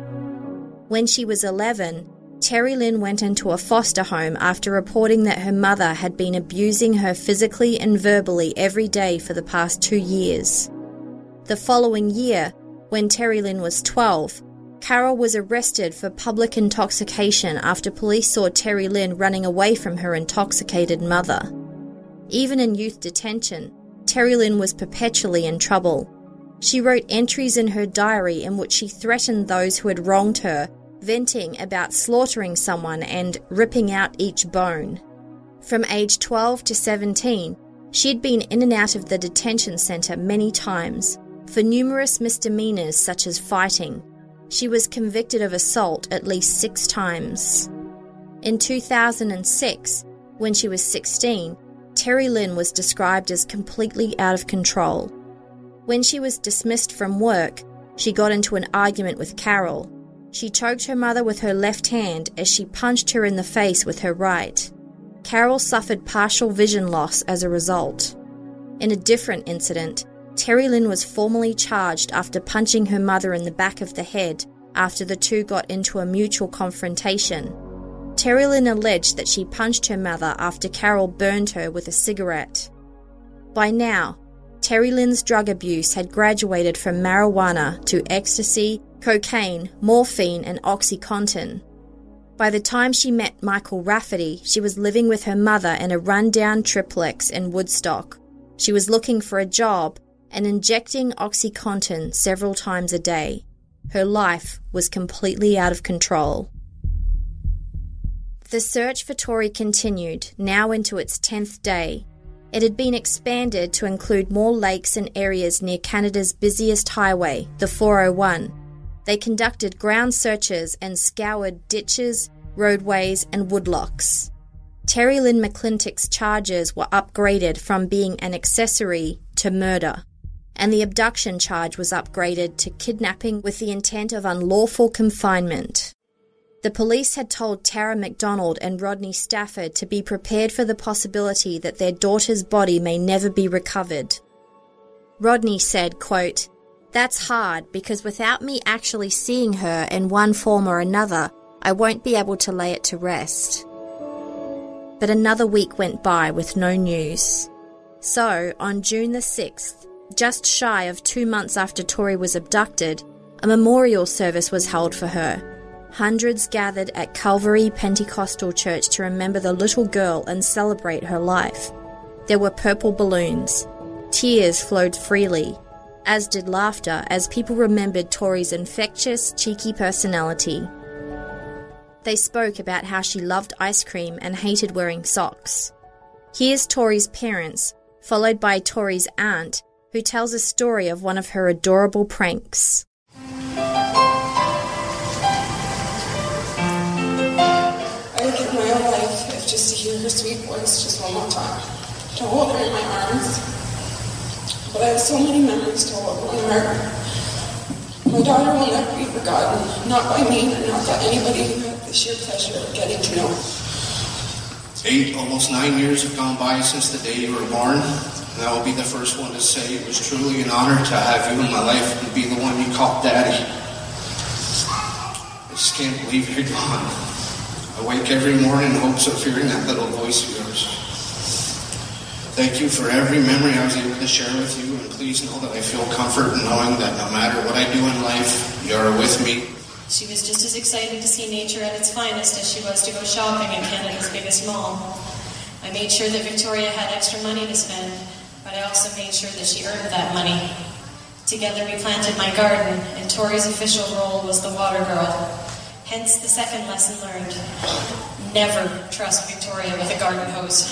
When she was 11, Terry Lynn went into a foster home after reporting that her mother had been abusing her physically and verbally every day for the past 2 years. The following year, when Terry Lynn was 12, Carol was arrested for public intoxication after police saw Terry Lynn running away from her intoxicated mother. Even in youth detention, Terry Lynn was perpetually in trouble. She wrote entries in her diary in which she threatened those who had wronged her, venting about slaughtering someone and ripping out each bone. From age 12 to 17, she had been in and out of the detention centre many times for numerous misdemeanours such as fighting. She was convicted of assault at least 6 times. In 2006, when she was 16, Terry Lynn was described as completely out of control. When she was dismissed from work, she got into an argument with Carol. She choked her mother with her left hand as she punched her in the face with her right. Carol suffered partial vision loss as a result. In a different incident, Terry Lynn was formally charged after punching her mother in the back of the head after the two got into a mutual confrontation. Terry Lynn alleged that she punched her mother after Carol burned her with a cigarette. By now, Terry Lynn's drug abuse had graduated from marijuana to ecstasy, cocaine, morphine, and OxyContin. By the time she met Michael Rafferty, she was living with her mother in a rundown triplex in Woodstock. She was looking for a job and injecting OxyContin several times a day. Her life was completely out of control. The search for Tori continued, now into its 10th day. It had been expanded to include more lakes and areas near Canada's busiest highway, the 401. They conducted ground searches and scoured ditches, roadways, and woodlocks. Terry Lynn McClintock's charges were upgraded from being an accessory to murder, and the abduction charge was upgraded to kidnapping with the intent of unlawful confinement. The police had told Tara McDonald and Rodney Stafford to be prepared for the possibility that their daughter's body may never be recovered. Rodney said, quote, "That's hard because without me actually seeing her in one form or another, I won't be able to lay it to rest." But another week went by with no news. So, on June the 6th, just shy of 2 months after Tori was abducted, a memorial service was held for her. Hundreds gathered at Calvary Pentecostal Church to remember the little girl and celebrate her life. There were purple balloons. Tears flowed freely, as did laughter as people remembered Tori's infectious, cheeky personality. They spoke about how she loved ice cream and hated wearing socks. Here's Tori's parents, followed by Tori's aunt, who tells a story of one of her adorable pranks. I would give my whole life if just to hear her sweet voice just one more time, to hold her in my arms. But I have so many memories to hold on her. My daughter will never be forgotten, not by me and not by anybody who had the sheer pleasure of getting to know. 8, almost 9 years have gone by since the day you were born, and I will be the first one to say it was truly an honor to have you in my life and be the one you called Daddy. I just can't believe you're gone. I wake every morning in hopes of hearing that little voice of yours. Thank you for every memory I was able to share with you, and please know that I feel comfort in knowing that no matter what I do in life, you are with me. She was just as excited to see nature at its finest as she was to go shopping in Canada's biggest mall. I made sure that Victoria had extra money to spend, but I also made sure that she earned that money. Together we planted my garden, and Tori's official role was the water girl. Hence the second lesson learned. Never trust Victoria with a garden hose.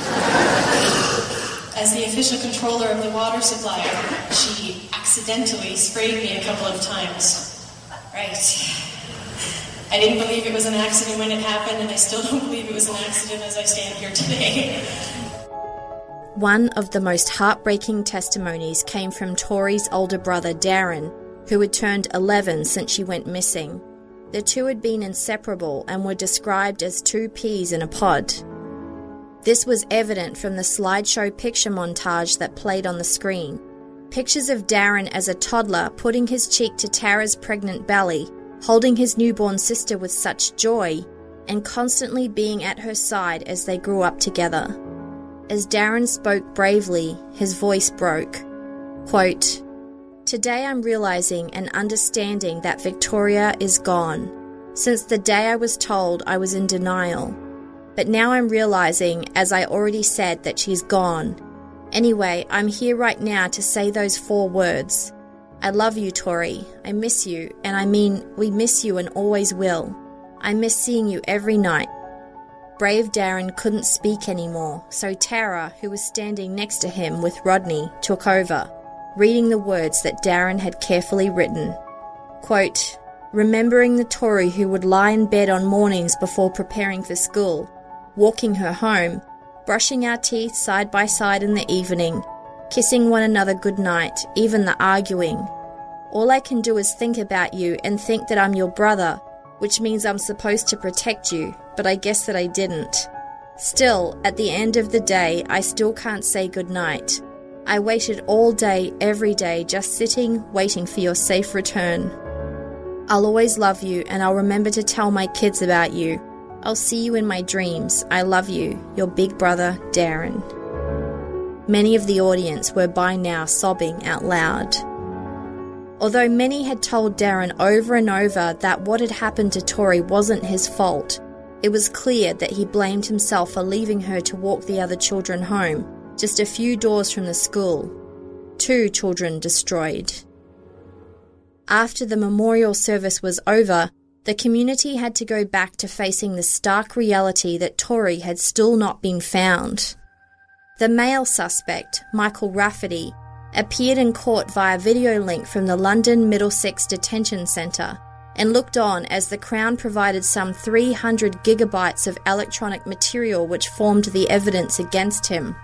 As the official controller of the water supply, she accidentally sprayed me a couple of times. Right. I didn't believe it was an accident when it happened, and I still don't believe it was an accident as I stand here today. One of the most heartbreaking testimonies came from Tori's older brother, Darren, who had turned 11 since she went missing. The two had been inseparable and were described as 2 peas in a pod. This was evident from the slideshow picture montage that played on the screen. Pictures of Darren as a toddler putting his cheek to Tara's pregnant belly, holding his newborn sister with such joy, and constantly being at her side as they grew up together. As Darren spoke bravely, his voice broke. Quote, "Today I'm realizing and understanding that Victoria is gone. Since the day I was told, I was in denial. But now I'm realizing, as I already said, that she's gone. Anyway, I'm here right now to say those 4 words. I love you, Tori. I miss you, and I mean, we miss you and always will. I miss seeing you every night. Brave Darren couldn't speak anymore, so Tara, who was standing next to him with Rodney, took over, reading the words that Darren had carefully written. Quote, remembering the Tori who would lie in bed on mornings before preparing for school, walking her home, brushing our teeth side by side in the evening, kissing one another goodnight, even the arguing. All I can do is think about you and think that I'm your brother, which means I'm supposed to protect you, but I guess that I didn't. Still, at the end of the day, I still can't say goodnight. I waited all day, every day, just sitting, waiting for your safe return. I'll always love you, and I'll remember to tell my kids about you. I'll see you in my dreams. I love you. Your big brother, Darren. Many of the audience were by now sobbing out loud. Although many had told Darren over and over that what had happened to Tori wasn't his fault, it was clear that he blamed himself for leaving her to walk the other children home, just a few doors from the school. 2 children destroyed. After the memorial service was over, the community had to go back to facing the stark reality that Tori had still not been found. The male suspect, Michael Rafferty, appeared in court via video link from the London Middlesex Detention Centre and looked on as the Crown provided some 300 gigabytes of electronic material which formed the evidence against him.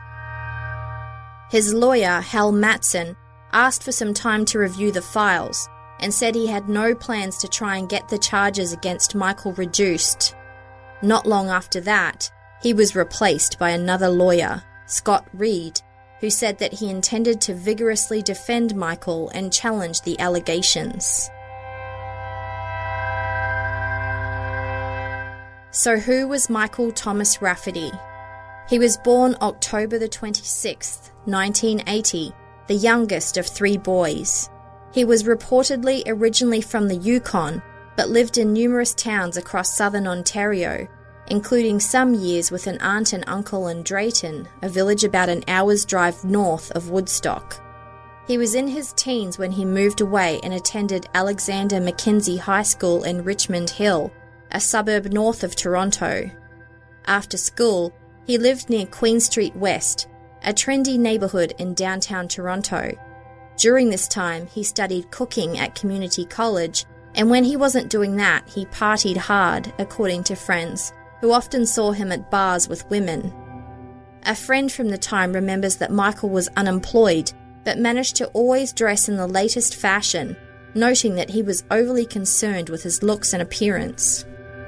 His lawyer, Hal Matson, asked for some time to review the files and said he had no plans to try and get the charges against Michael reduced. Not long after that, he was replaced by another lawyer, Scott Reed, who said that he intended to vigorously defend Michael and challenge the allegations. So who was Michael Thomas Rafferty? He was born October the 26th, 1980, the youngest of 3 boys. He was reportedly originally from the Yukon, but lived in numerous towns across southern Ontario, including some years with an aunt and uncle in Drayton, a village about an hour's drive north of Woodstock. He was in his teens when he moved away and attended Alexander Mackenzie High School in Richmond Hill, a suburb north of Toronto. After school, he lived near Queen Street West, a trendy neighbourhood in downtown Toronto. During this time, he studied cooking at community college, and when he wasn't doing that, he partied hard, according to friends, who often saw him at bars with women. A friend from the time remembers that Michael was unemployed, but managed to always dress in the latest fashion, noting that he was overly concerned with his looks and appearance.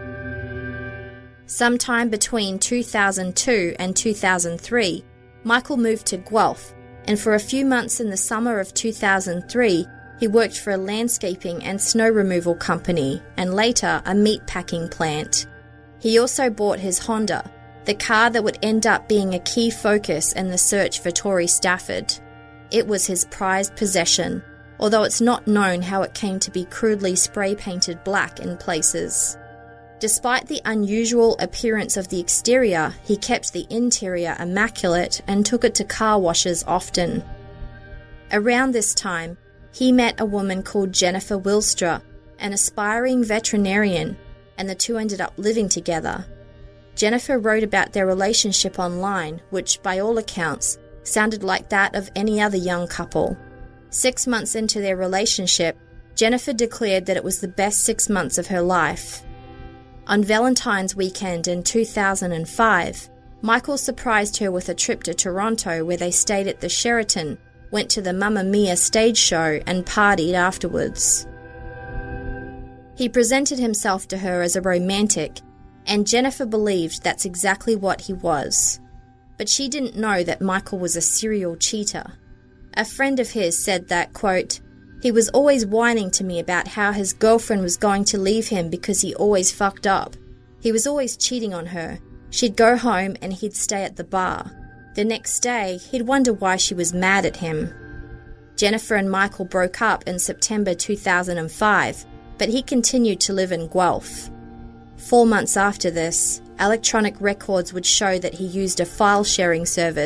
Sometime between 2002 and 2003, Michael moved to Guelph, and for a few months in the summer of 2003, he worked for a landscaping and snow removal company, and later a meat packing plant. He also bought his Honda, the car that would end up being a key focus in the search for Tori Stafford. It was his prized possession, although it's not known how it came to be crudely spray-painted black in places. Despite the unusual appearance of the exterior, he kept the interior immaculate and took it to car washes often. Around this time, he met a woman called Jennifer Wilstra, an aspiring veterinarian, and the two ended up living together. Jennifer wrote about their relationship online, which, by all accounts, sounded like that of any other young couple. 6 months into their relationship, Jennifer declared that it was the best 6 months of her life. On Valentine's weekend in 2005, Michael surprised her with a trip to Toronto where they stayed at the Sheraton, went to the Mamma Mia stage show and partied afterwards. He presented himself to her as a romantic, and Jennifer believed that's exactly what he was. But she didn't know that Michael was a serial cheater. A friend of his said that, quote, "He was always whining to me about how his girlfriend was going to leave him because he always fucked up. He was always cheating on her. She'd go home and he'd stay at the bar. The next day, he'd wonder why she was mad at him." Jennifer and Michael broke up in September 2005, but he continued to live in Guelph. 4 months after this, electronic records would show that he used a file-sharing service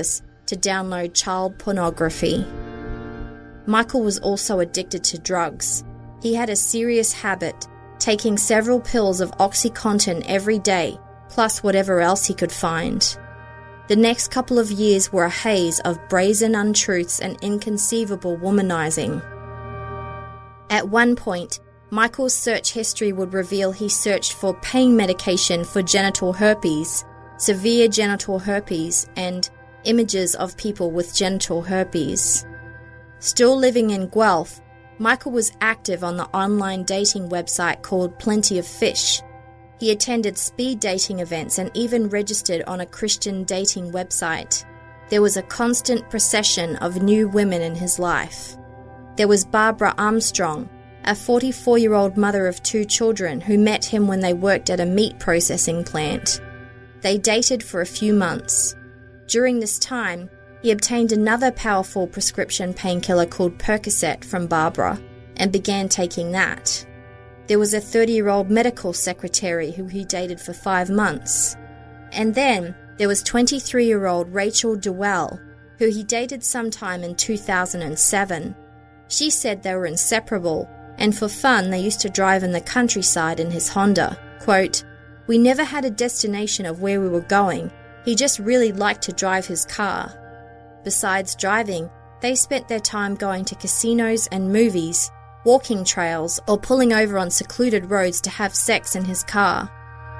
to download child pornography. Michael was also addicted to drugs. He had a serious habit, taking several pills of OxyContin every day, plus whatever else he could find. The next couple of years were a haze of brazen untruths and inconceivable womanizing. At one point, Michael's search history would reveal he searched for pain medication for genital herpes, severe genital herpes, and images of people with genital herpes. Still living in Guelph, Michael was active on the online dating website called Plenty of Fish. He attended speed dating events and even registered on a Christian dating website. There was a constant procession of new women in his life. There was Barbara Armstrong, a 44-year-old mother of 2 children who met him when they worked at a meat processing plant. They dated for a few months. During this time, he obtained another powerful prescription painkiller called Percocet from Barbara and began taking that. There was a 30-year-old medical secretary who he dated for 5 months. And then there was 23-year-old Rachel Dewell, who he dated sometime in 2007. She said they were inseparable, and for fun they used to drive in the countryside in his Honda. Quote, "We never had a destination of where we were going. He just really liked to drive his car." Besides driving, they spent their time going to casinos and movies, walking trails, or pulling over on secluded roads to have sex in his car.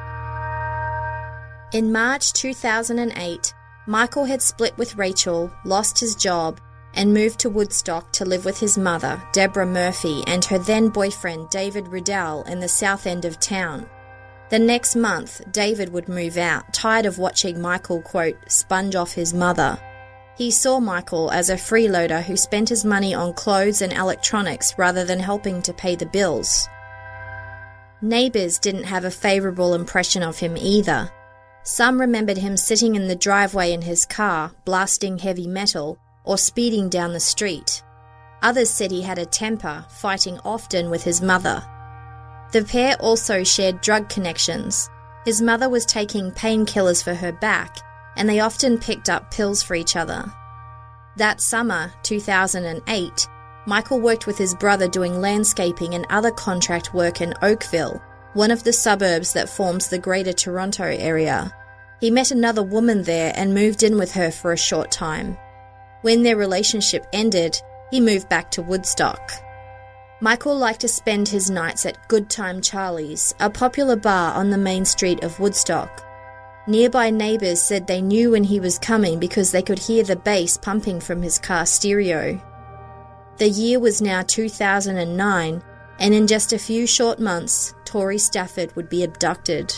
In March 2008, Michael had split with Rachel, lost his job, and moved to Woodstock to live with his mother, Deborah Murphy, and her then-boyfriend, David Riddell, in the south end of town. The next month, David would move out, tired of watching Michael, quote, "sponge off his mother." He saw Michael as a freeloader who spent his money on clothes and electronics rather than helping to pay the bills. Neighbours didn't have a favourable impression of him either. Some remembered him sitting in the driveway in his car, blasting heavy metal, or speeding down the street. Others said he had a temper, fighting often with his mother. The pair also shared drug connections. His mother was taking painkillers for her back, and they often picked up pills for each other. That summer, 2008, Michael worked with his brother doing landscaping and other contract work in Oakville, one of the suburbs that forms the Greater Toronto area. He met another woman there and moved in with her for a short time. When their relationship ended, he moved back to Woodstock. Michael liked to spend his nights at Good Time Charlie's, a popular bar on the main street of Woodstock. Nearby neighbours said they knew when he was coming because they could hear the bass pumping from his car stereo. The year was now 2009, and in just a few short months, Tori Stafford would be abducted.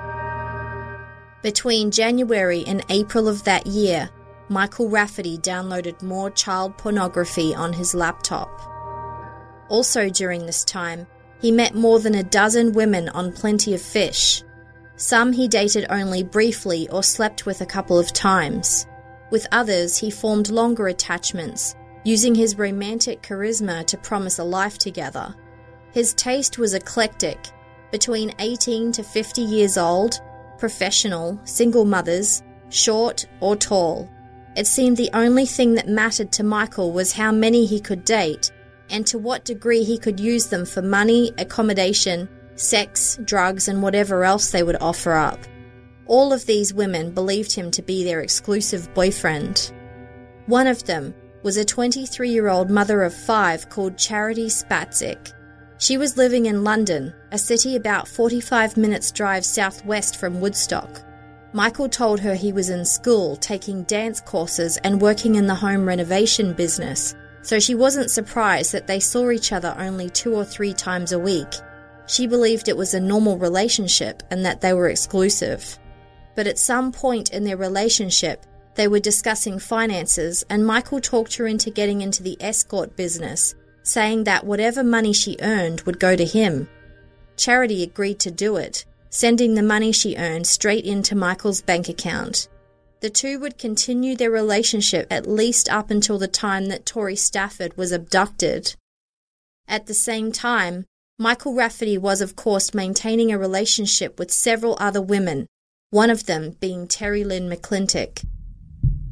Between January and April of that year, Michael Rafferty downloaded more child pornography on his laptop. Also during this time, he met more than a dozen women on Plenty of Fish. Some he dated only briefly or slept with a couple of times. With others, he formed longer attachments, using his romantic charisma to promise a life together. His taste was eclectic, between 18 to 50 years old, professional, single mothers, short or tall. It seemed the only thing that mattered to Michael was how many he could date, and to what degree he could use them for money, accommodation, sex, drugs, and whatever else they would offer up. All of these women believed him to be their exclusive boyfriend. One of them was a 23-year-old mother of 5 called Charity Spatzik. She was living in London, a city about 45 minutes drive southwest from Woodstock. Michael told her he was in school, taking dance courses and working in the home renovation business, so she wasn't surprised that they saw each other only 2 or 3 times a week. She believed it was a normal relationship and that they were exclusive. But at some point in their relationship, they were discussing finances, and Michael talked her into getting into the escort business, saying that whatever money she earned would go to him. Charity agreed to do it, sending the money she earned straight into Michael's bank account. The two would continue their relationship at least up until the time that Tori Stafford was abducted. At the same time, Michael Rafferty was of course maintaining a relationship with several other women, one of them being Terry Lynn McClintock.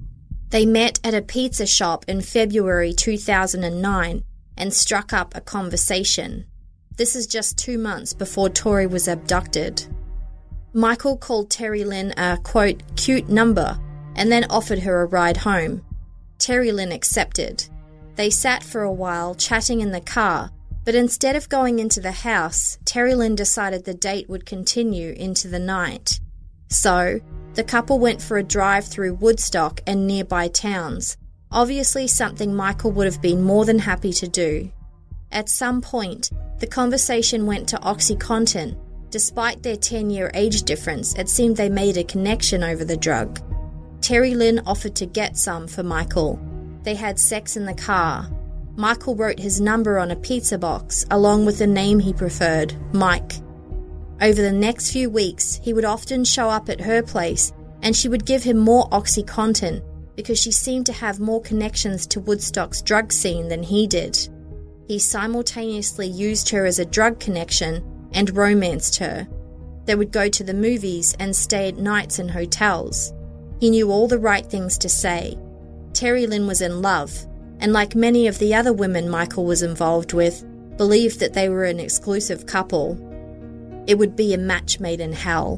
They met at a pizza shop in February 2009 and struck up a conversation. This is just 2 months before Tori was abducted. Michael called Terry Lynn a, quote, cute number, and then offered her a ride home. Terry Lynn accepted. They sat for a while, chatting in the car, but instead of going into the house, Terry Lynn decided the date would continue into the night. So, the couple went for a drive through Woodstock and nearby towns, obviously something Michael would have been more than happy to do. At some point, the conversation went to OxyContin. Despite their 10-year age difference, it seemed they made a connection over the drug. Terry Lynn offered to get some for Michael. They had sex in the car. Michael wrote his number on a pizza box, along with the name he preferred, Mike. Over the next few weeks, he would often show up at her place, and she would give him more OxyContin because she seemed to have more connections to Woodstock's drug scene than he did. He simultaneously used her as a drug connection and romanced her. They would go to the movies and stay at nights in hotels. He knew all the right things to say. Terry Lynn was in love, and like many of the other women Michael was involved with, believed that they were an exclusive couple. It would be a match made in hell.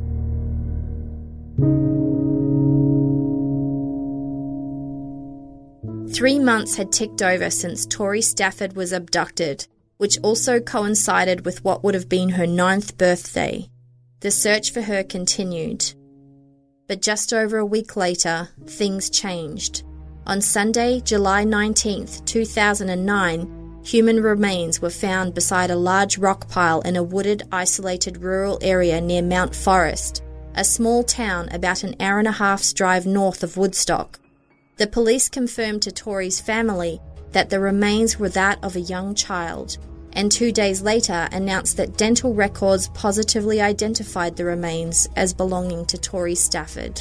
Three months had ticked over since Tori Stafford was abducted, which also coincided with what would have been her 9th birthday. The search for her continued. But just over a week later, things changed. On Sunday, July 19th, 2009, human remains were found beside a large rock pile in a wooded, isolated rural area near Mount Forest, a small town about an hour-and-a-half's drive north of Woodstock. The police confirmed to Tori's family that the remains were that of a young child, and 2 days later announced that dental records positively identified the remains as belonging to Tori Stafford.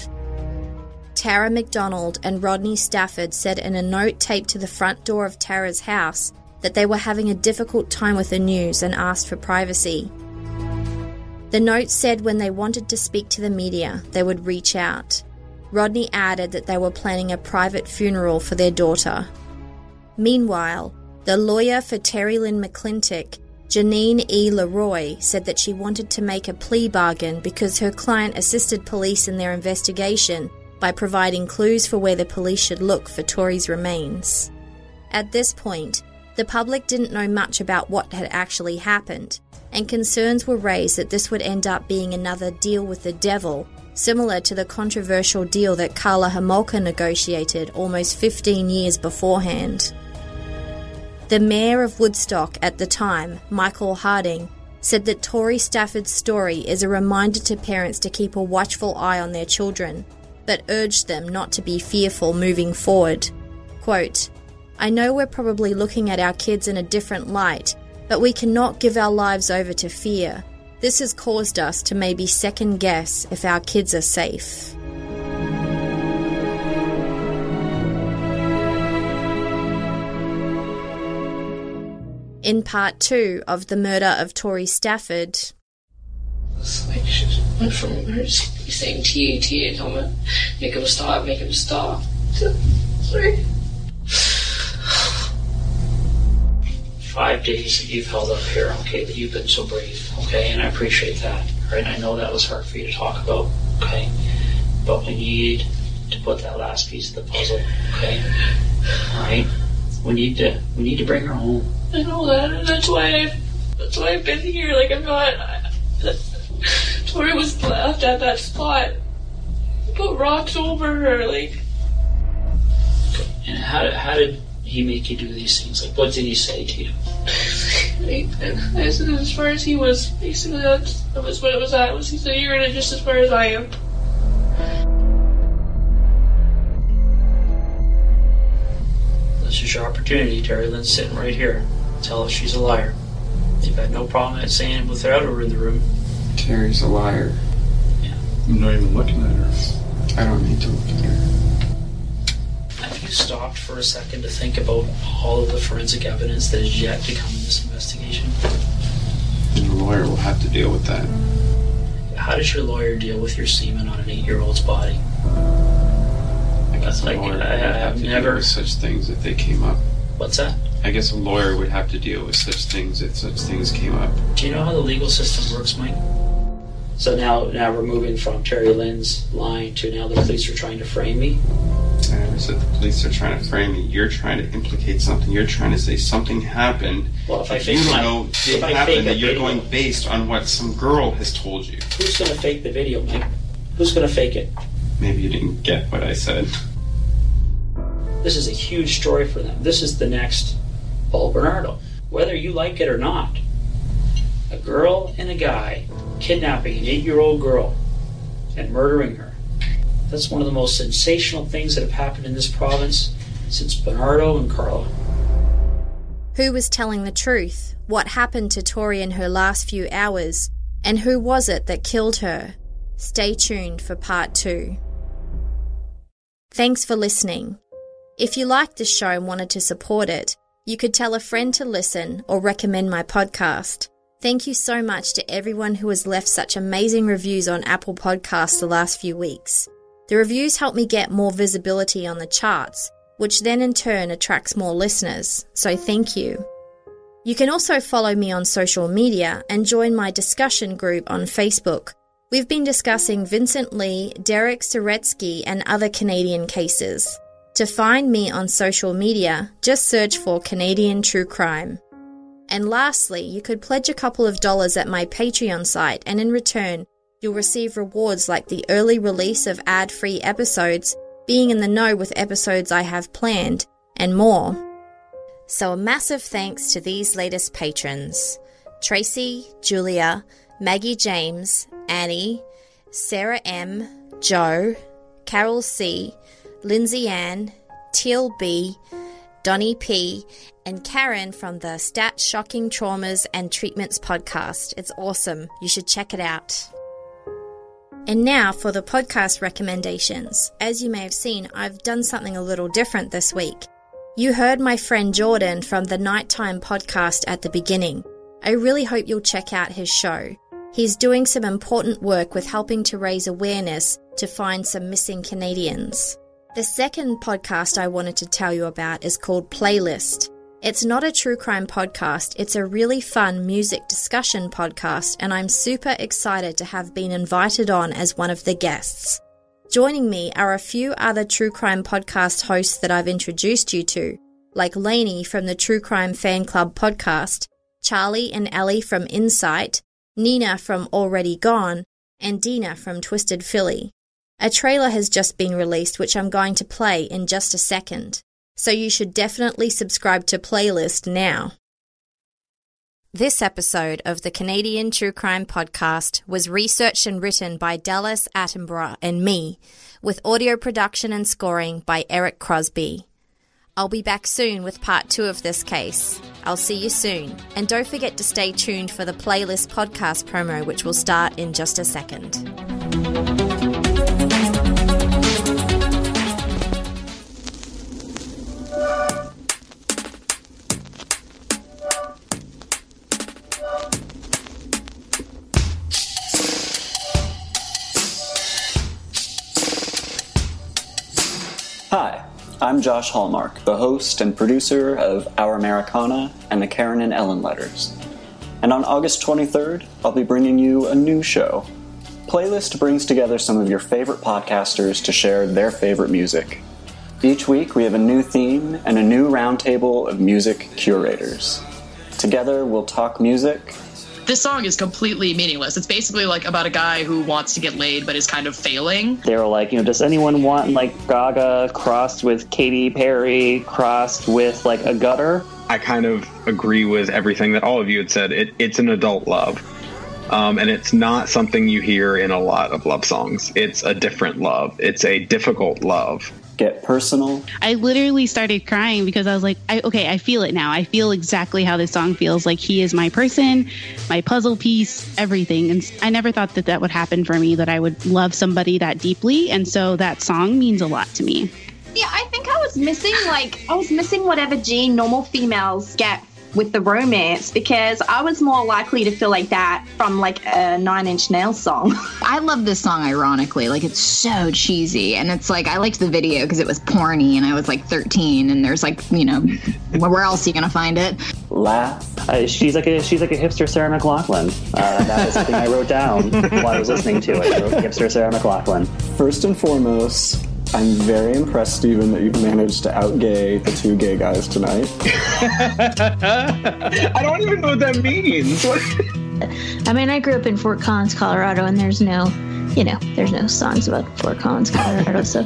Tara McDonald and Rodney Stafford said in a note taped to the front door of Tara's house that they were having a difficult time with the news and asked for privacy. The note said when they wanted to speak to the media, they would reach out. Rodney added that they were planning a private funeral for their daughter. Meanwhile, the lawyer for Terry Lynn McClintock, Janine E. Leroy, said that she wanted to make a plea bargain because her client assisted police in their investigation by providing clues for where the police should look for Tori's remains. At this point, the public didn't know much about what had actually happened, and concerns were raised that this would end up being another deal with the devil, similar to the controversial deal that Karla Homolka negotiated almost 15 years beforehand. The mayor of Woodstock at the time, Michael Harding, said that Tori Stafford's story is a reminder to parents to keep a watchful eye on their children, but urged them not to be fearful moving forward. Quote, "I know we're probably looking at our kids in a different light, but we cannot give our lives over to fear. This has caused us to maybe second guess if our kids are safe." In part 2 of The Murder of Tori Stafford... It's like she just went from her saying T-A, tell me, make him stop. Sorry. 5 days that you've held up here, okay, that you've been so brave, okay, and I appreciate that, right? I know that was hard for you to talk about, okay, but we need to put that last piece of the puzzle, okay, all right? We need to bring her home. I know that, and that's why I've been here. Like, I'm not. Tori was left at that spot. Put rocks over her, like. And how did he make you do these things? Like, what did he say to you? I said as far as he was. Basically, that was what it was at. He said, "You're in it just as far as I am." This is your opportunity. Terry Lynn's sitting right here. Tell us she's a liar. You've had no problem at saying it without her in the room. Terry's a liar. Yeah. I'm not even looking at her. I don't need to look at her. Have you stopped for a second to think about all of the forensic evidence that is yet to come in this investigation? And the lawyer will have to deal with that. How does your lawyer deal with your semen on an 8-year-old's body? I That's like, I have never... with such things if they came up. What's that? I guess a lawyer would have to deal with such things if such things came up. Do you know how the legal system works, Mike? So now we're moving from Terry Lynn's line to now the police are trying to frame me? I never said the police are trying to frame me. You're trying to implicate something. You're trying to say something happened. Well, if I you don't know it happened, that you're going based on what some girl has told you. Who's going to fake the video, Mike? Who's going to fake it? Maybe you didn't get what I said. This is a huge story for them. This is the next Paul Bernardo. Whether you like it or not, a girl and a guy kidnapping an 8-year-old girl and murdering her. That's one of the most sensational things that have happened in this province since Bernardo and Carla. Who was telling the truth? What happened to Tori in her last few hours? And who was it that killed her? Stay tuned for part 2. Thanks for listening. If you liked this show and wanted to support it, you could tell a friend to listen or recommend my podcast. Thank you so much to everyone who has left such amazing reviews on Apple Podcasts the last few weeks. The reviews help me get more visibility on the charts, which then in turn attracts more listeners, so thank you. You can also follow me on social media and join my discussion group on Facebook. We've been discussing Vincent Lee, Derek Saretsky, and other Canadian cases. To find me on social media, just search for Canadian True Crime. And lastly, you could pledge a couple of dollars at my Patreon site, and in return, you'll receive rewards like the early release of ad-free episodes, being in the know with episodes I have planned, and more. So a massive thanks to these latest patrons: Tracy, Julia, Maggie James, Annie, Sarah M, Joe, Carol C, Lindsay Ann, Teal B, Donnie P, and Karen from the Stat Shocking Traumas and Treatments podcast. It's awesome. You should check it out. And now for the podcast recommendations. As you may have seen, I've done something a little different this week. You heard my friend Jordan from the Nighttime podcast at the beginning. I really hope you'll check out his show. He's doing some important work with helping to raise awareness to find some missing Canadians. The second podcast I wanted to tell you about is called Playlist. It's not a true crime podcast, it's a really fun music discussion podcast, and I'm super excited to have been invited on as one of the guests. Joining me are a few other true crime podcast hosts that I've introduced you to, like Lainey from the True Crime Fan Club podcast, Charlie and Ellie from Insight, Nina from Already Gone, and Dina from Twisted Philly. A trailer has just been released, which I'm going to play in just a second, so you should definitely subscribe to Playlist now. This episode of the Canadian True Crime Podcast was researched and written by Dallas Attenborough and me, with audio production and scoring by Eric Crosby. I'll be back soon with part 2 of this case. I'll see you soon, and don't forget to stay tuned for the Playlist podcast promo, which will start in just a second. Hi, I'm Josh Hallmark, the host and producer of Our Americana and the Karen and Ellen Letters. And on August 23rd, I'll be bringing you a new show. Playlist brings together some of your favorite podcasters to share their favorite music. Each week, we have a new theme and a new roundtable of music curators. Together, we'll talk music. This song is completely meaningless. It's basically like about a guy who wants to get laid but is kind of failing. They were like, does anyone want like Gaga crossed with Katy Perry crossed with like a gutter? I kind of agree with everything that all of you had said. It's an adult love. And it's not something you hear in a lot of love songs. It's a different love. It's a difficult love. Get personal. I literally started crying because I was like, I feel it now. I feel exactly how this song feels. Like he is my person, my puzzle piece, everything. And I never thought that would happen for me, that I would love somebody that deeply. And so that song means a lot to me. Yeah, I think I was missing whatever gene normal females get with the romance, because I was more likely to feel like that from like a Nine Inch Nails song. I love this song ironically. Like, it's so cheesy, and it's like I liked the video because it was porny and I was like 13, and there's like, you know, where else are you gonna find it? Laugh. She's like a hipster Sarah McLachlan. That was something I wrote down while I was listening to it. I wrote hipster Sarah McLachlan. First and foremost, I'm very impressed, Stephen, that you've managed to out-gay the two gay guys tonight. I don't even know what that means. I mean, I grew up in Fort Collins, Colorado, and there's no songs about Fort Collins, Colorado. So,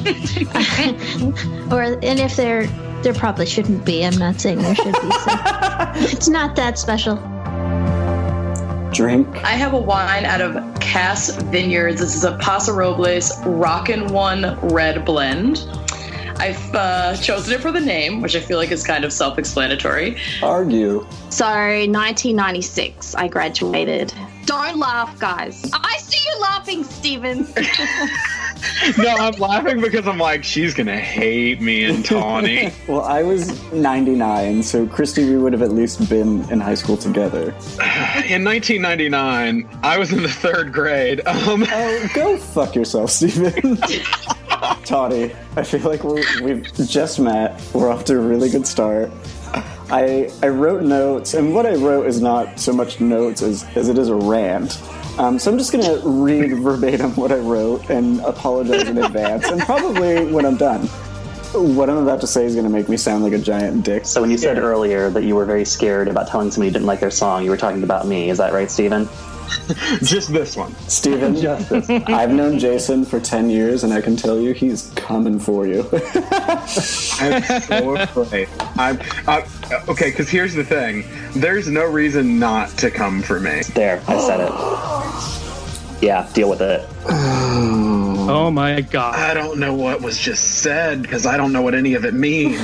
and if there probably shouldn't be. I'm not saying there should be. So it's not that special. Drink. I have a wine out of Cass Vineyards. This is a Paso Robles Rockin' One Red Blend. I've chosen it for the name, which I feel like is kind of self-explanatory. Argue. So 1996, I graduated. Don't laugh, guys. I see you laughing, Stephen. No, I'm laughing because I'm like, she's gonna hate me and Tawny. Well, I was 99, so Christy, we would have at least been in high school together. In 1999, I was in the 3rd grade. Oh, go fuck yourself, Stephen. Tawny, I feel like we've just met. We're off to a really good start. I wrote notes, and what I wrote is not so much notes as it is a rant. So I'm just going to read verbatim what I wrote and apologize in advance, and probably when I'm done. What I'm about to say is going to make me sound like a giant dick. So when you said earlier that you were very scared about telling somebody you didn't like their song, you were talking about me. Is that right, Stephen? Just this one. Stephen, I've known Jason for 10 years, and I can tell you he's coming for you. I'm so afraid. Okay, because here's the thing. There's no reason not to come for me. There, I said it. Yeah, deal with it. Oh my God. I don't know what was just said, because I don't know what any of it means.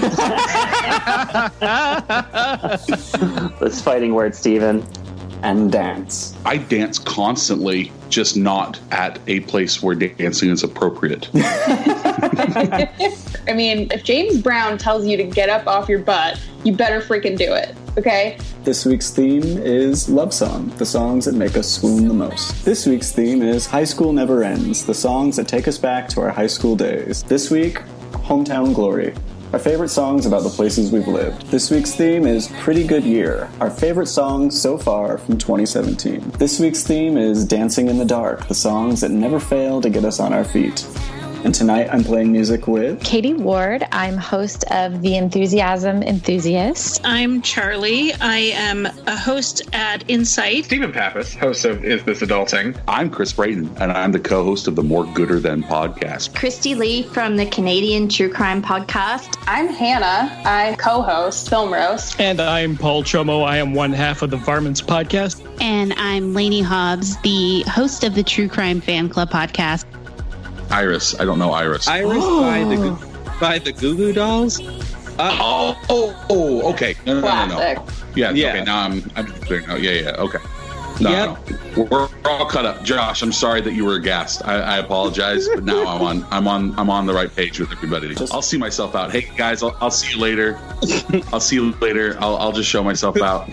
This fighting word, Stephen. And dance. I dance constantly, just not at a place where dancing is appropriate. I mean, if James Brown tells you to get up off your butt, you better freaking do it, okay? This week's theme is love song, the songs that make us swoon the most. This week's theme is High School Never Ends, the songs that take us back to our high school days. This week, Hometown Glory, our favorite songs about the places we've lived. This week's theme is Pretty Good Year, our favorite songs so far from 2017. This week's theme is Dancing in the Dark, the songs that never fail to get us on our feet. And tonight I'm playing music with Katie Ward. I'm host of The Enthusiasm Enthusiast. I'm Charlie. I am a host at Insight. Stephen Pappas, host of Is This Adulting? I'm Chris Brayton, and I'm the co-host of the More Gooder Than podcast. Christy Lee from the Canadian True Crime Podcast. I'm Hannah. I co-host Film Roast. And I'm Paul Chomo. I am one half of the Varmints podcast. And I'm Lainey Hobbs, the host of the True Crime Fan Club podcast. Iris. I don't know Iris. Iris by the Goo Goo Dolls? Okay. No. Yeah, okay, now I'm clear now. Yeah, okay. No. We're all cut up. Josh, I'm sorry that you were aghast. I apologize, but now I'm on the right page with everybody. I'll see myself out. Hey guys, I'll see you later. I'll see you later. I'll just show myself out.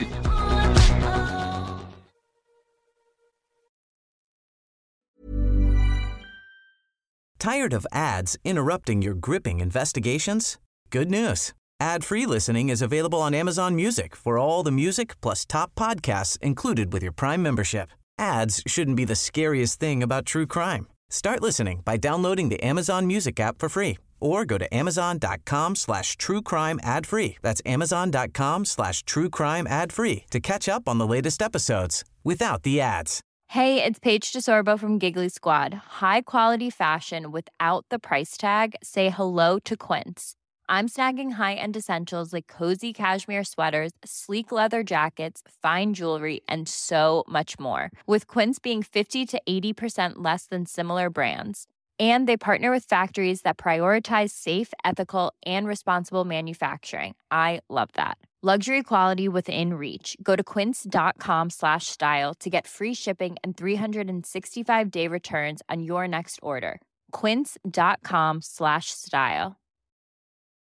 Tired of ads interrupting your gripping investigations? Good news. Ad-free listening is available on Amazon Music for all the music plus top podcasts included with your Prime membership. Ads shouldn't be the scariest thing about true crime. Start listening by downloading the Amazon Music app for free or go to amazon.com/truecrime ad-free. That's amazon.com/truecrime ad-free to catch up on the latest episodes without the ads. Hey, it's Paige DeSorbo from Giggly Squad. High quality fashion without the price tag. Say hello to Quince. I'm snagging high-end essentials like cozy cashmere sweaters, sleek leather jackets, fine jewelry, and so much more. With Quince being 50 to 80% less than similar brands. And they partner with factories that prioritize safe, ethical, and responsible manufacturing. I love that. Luxury quality within reach. Go to quince.com/style to get free shipping and 365-day returns on your next order. Quince.com/style.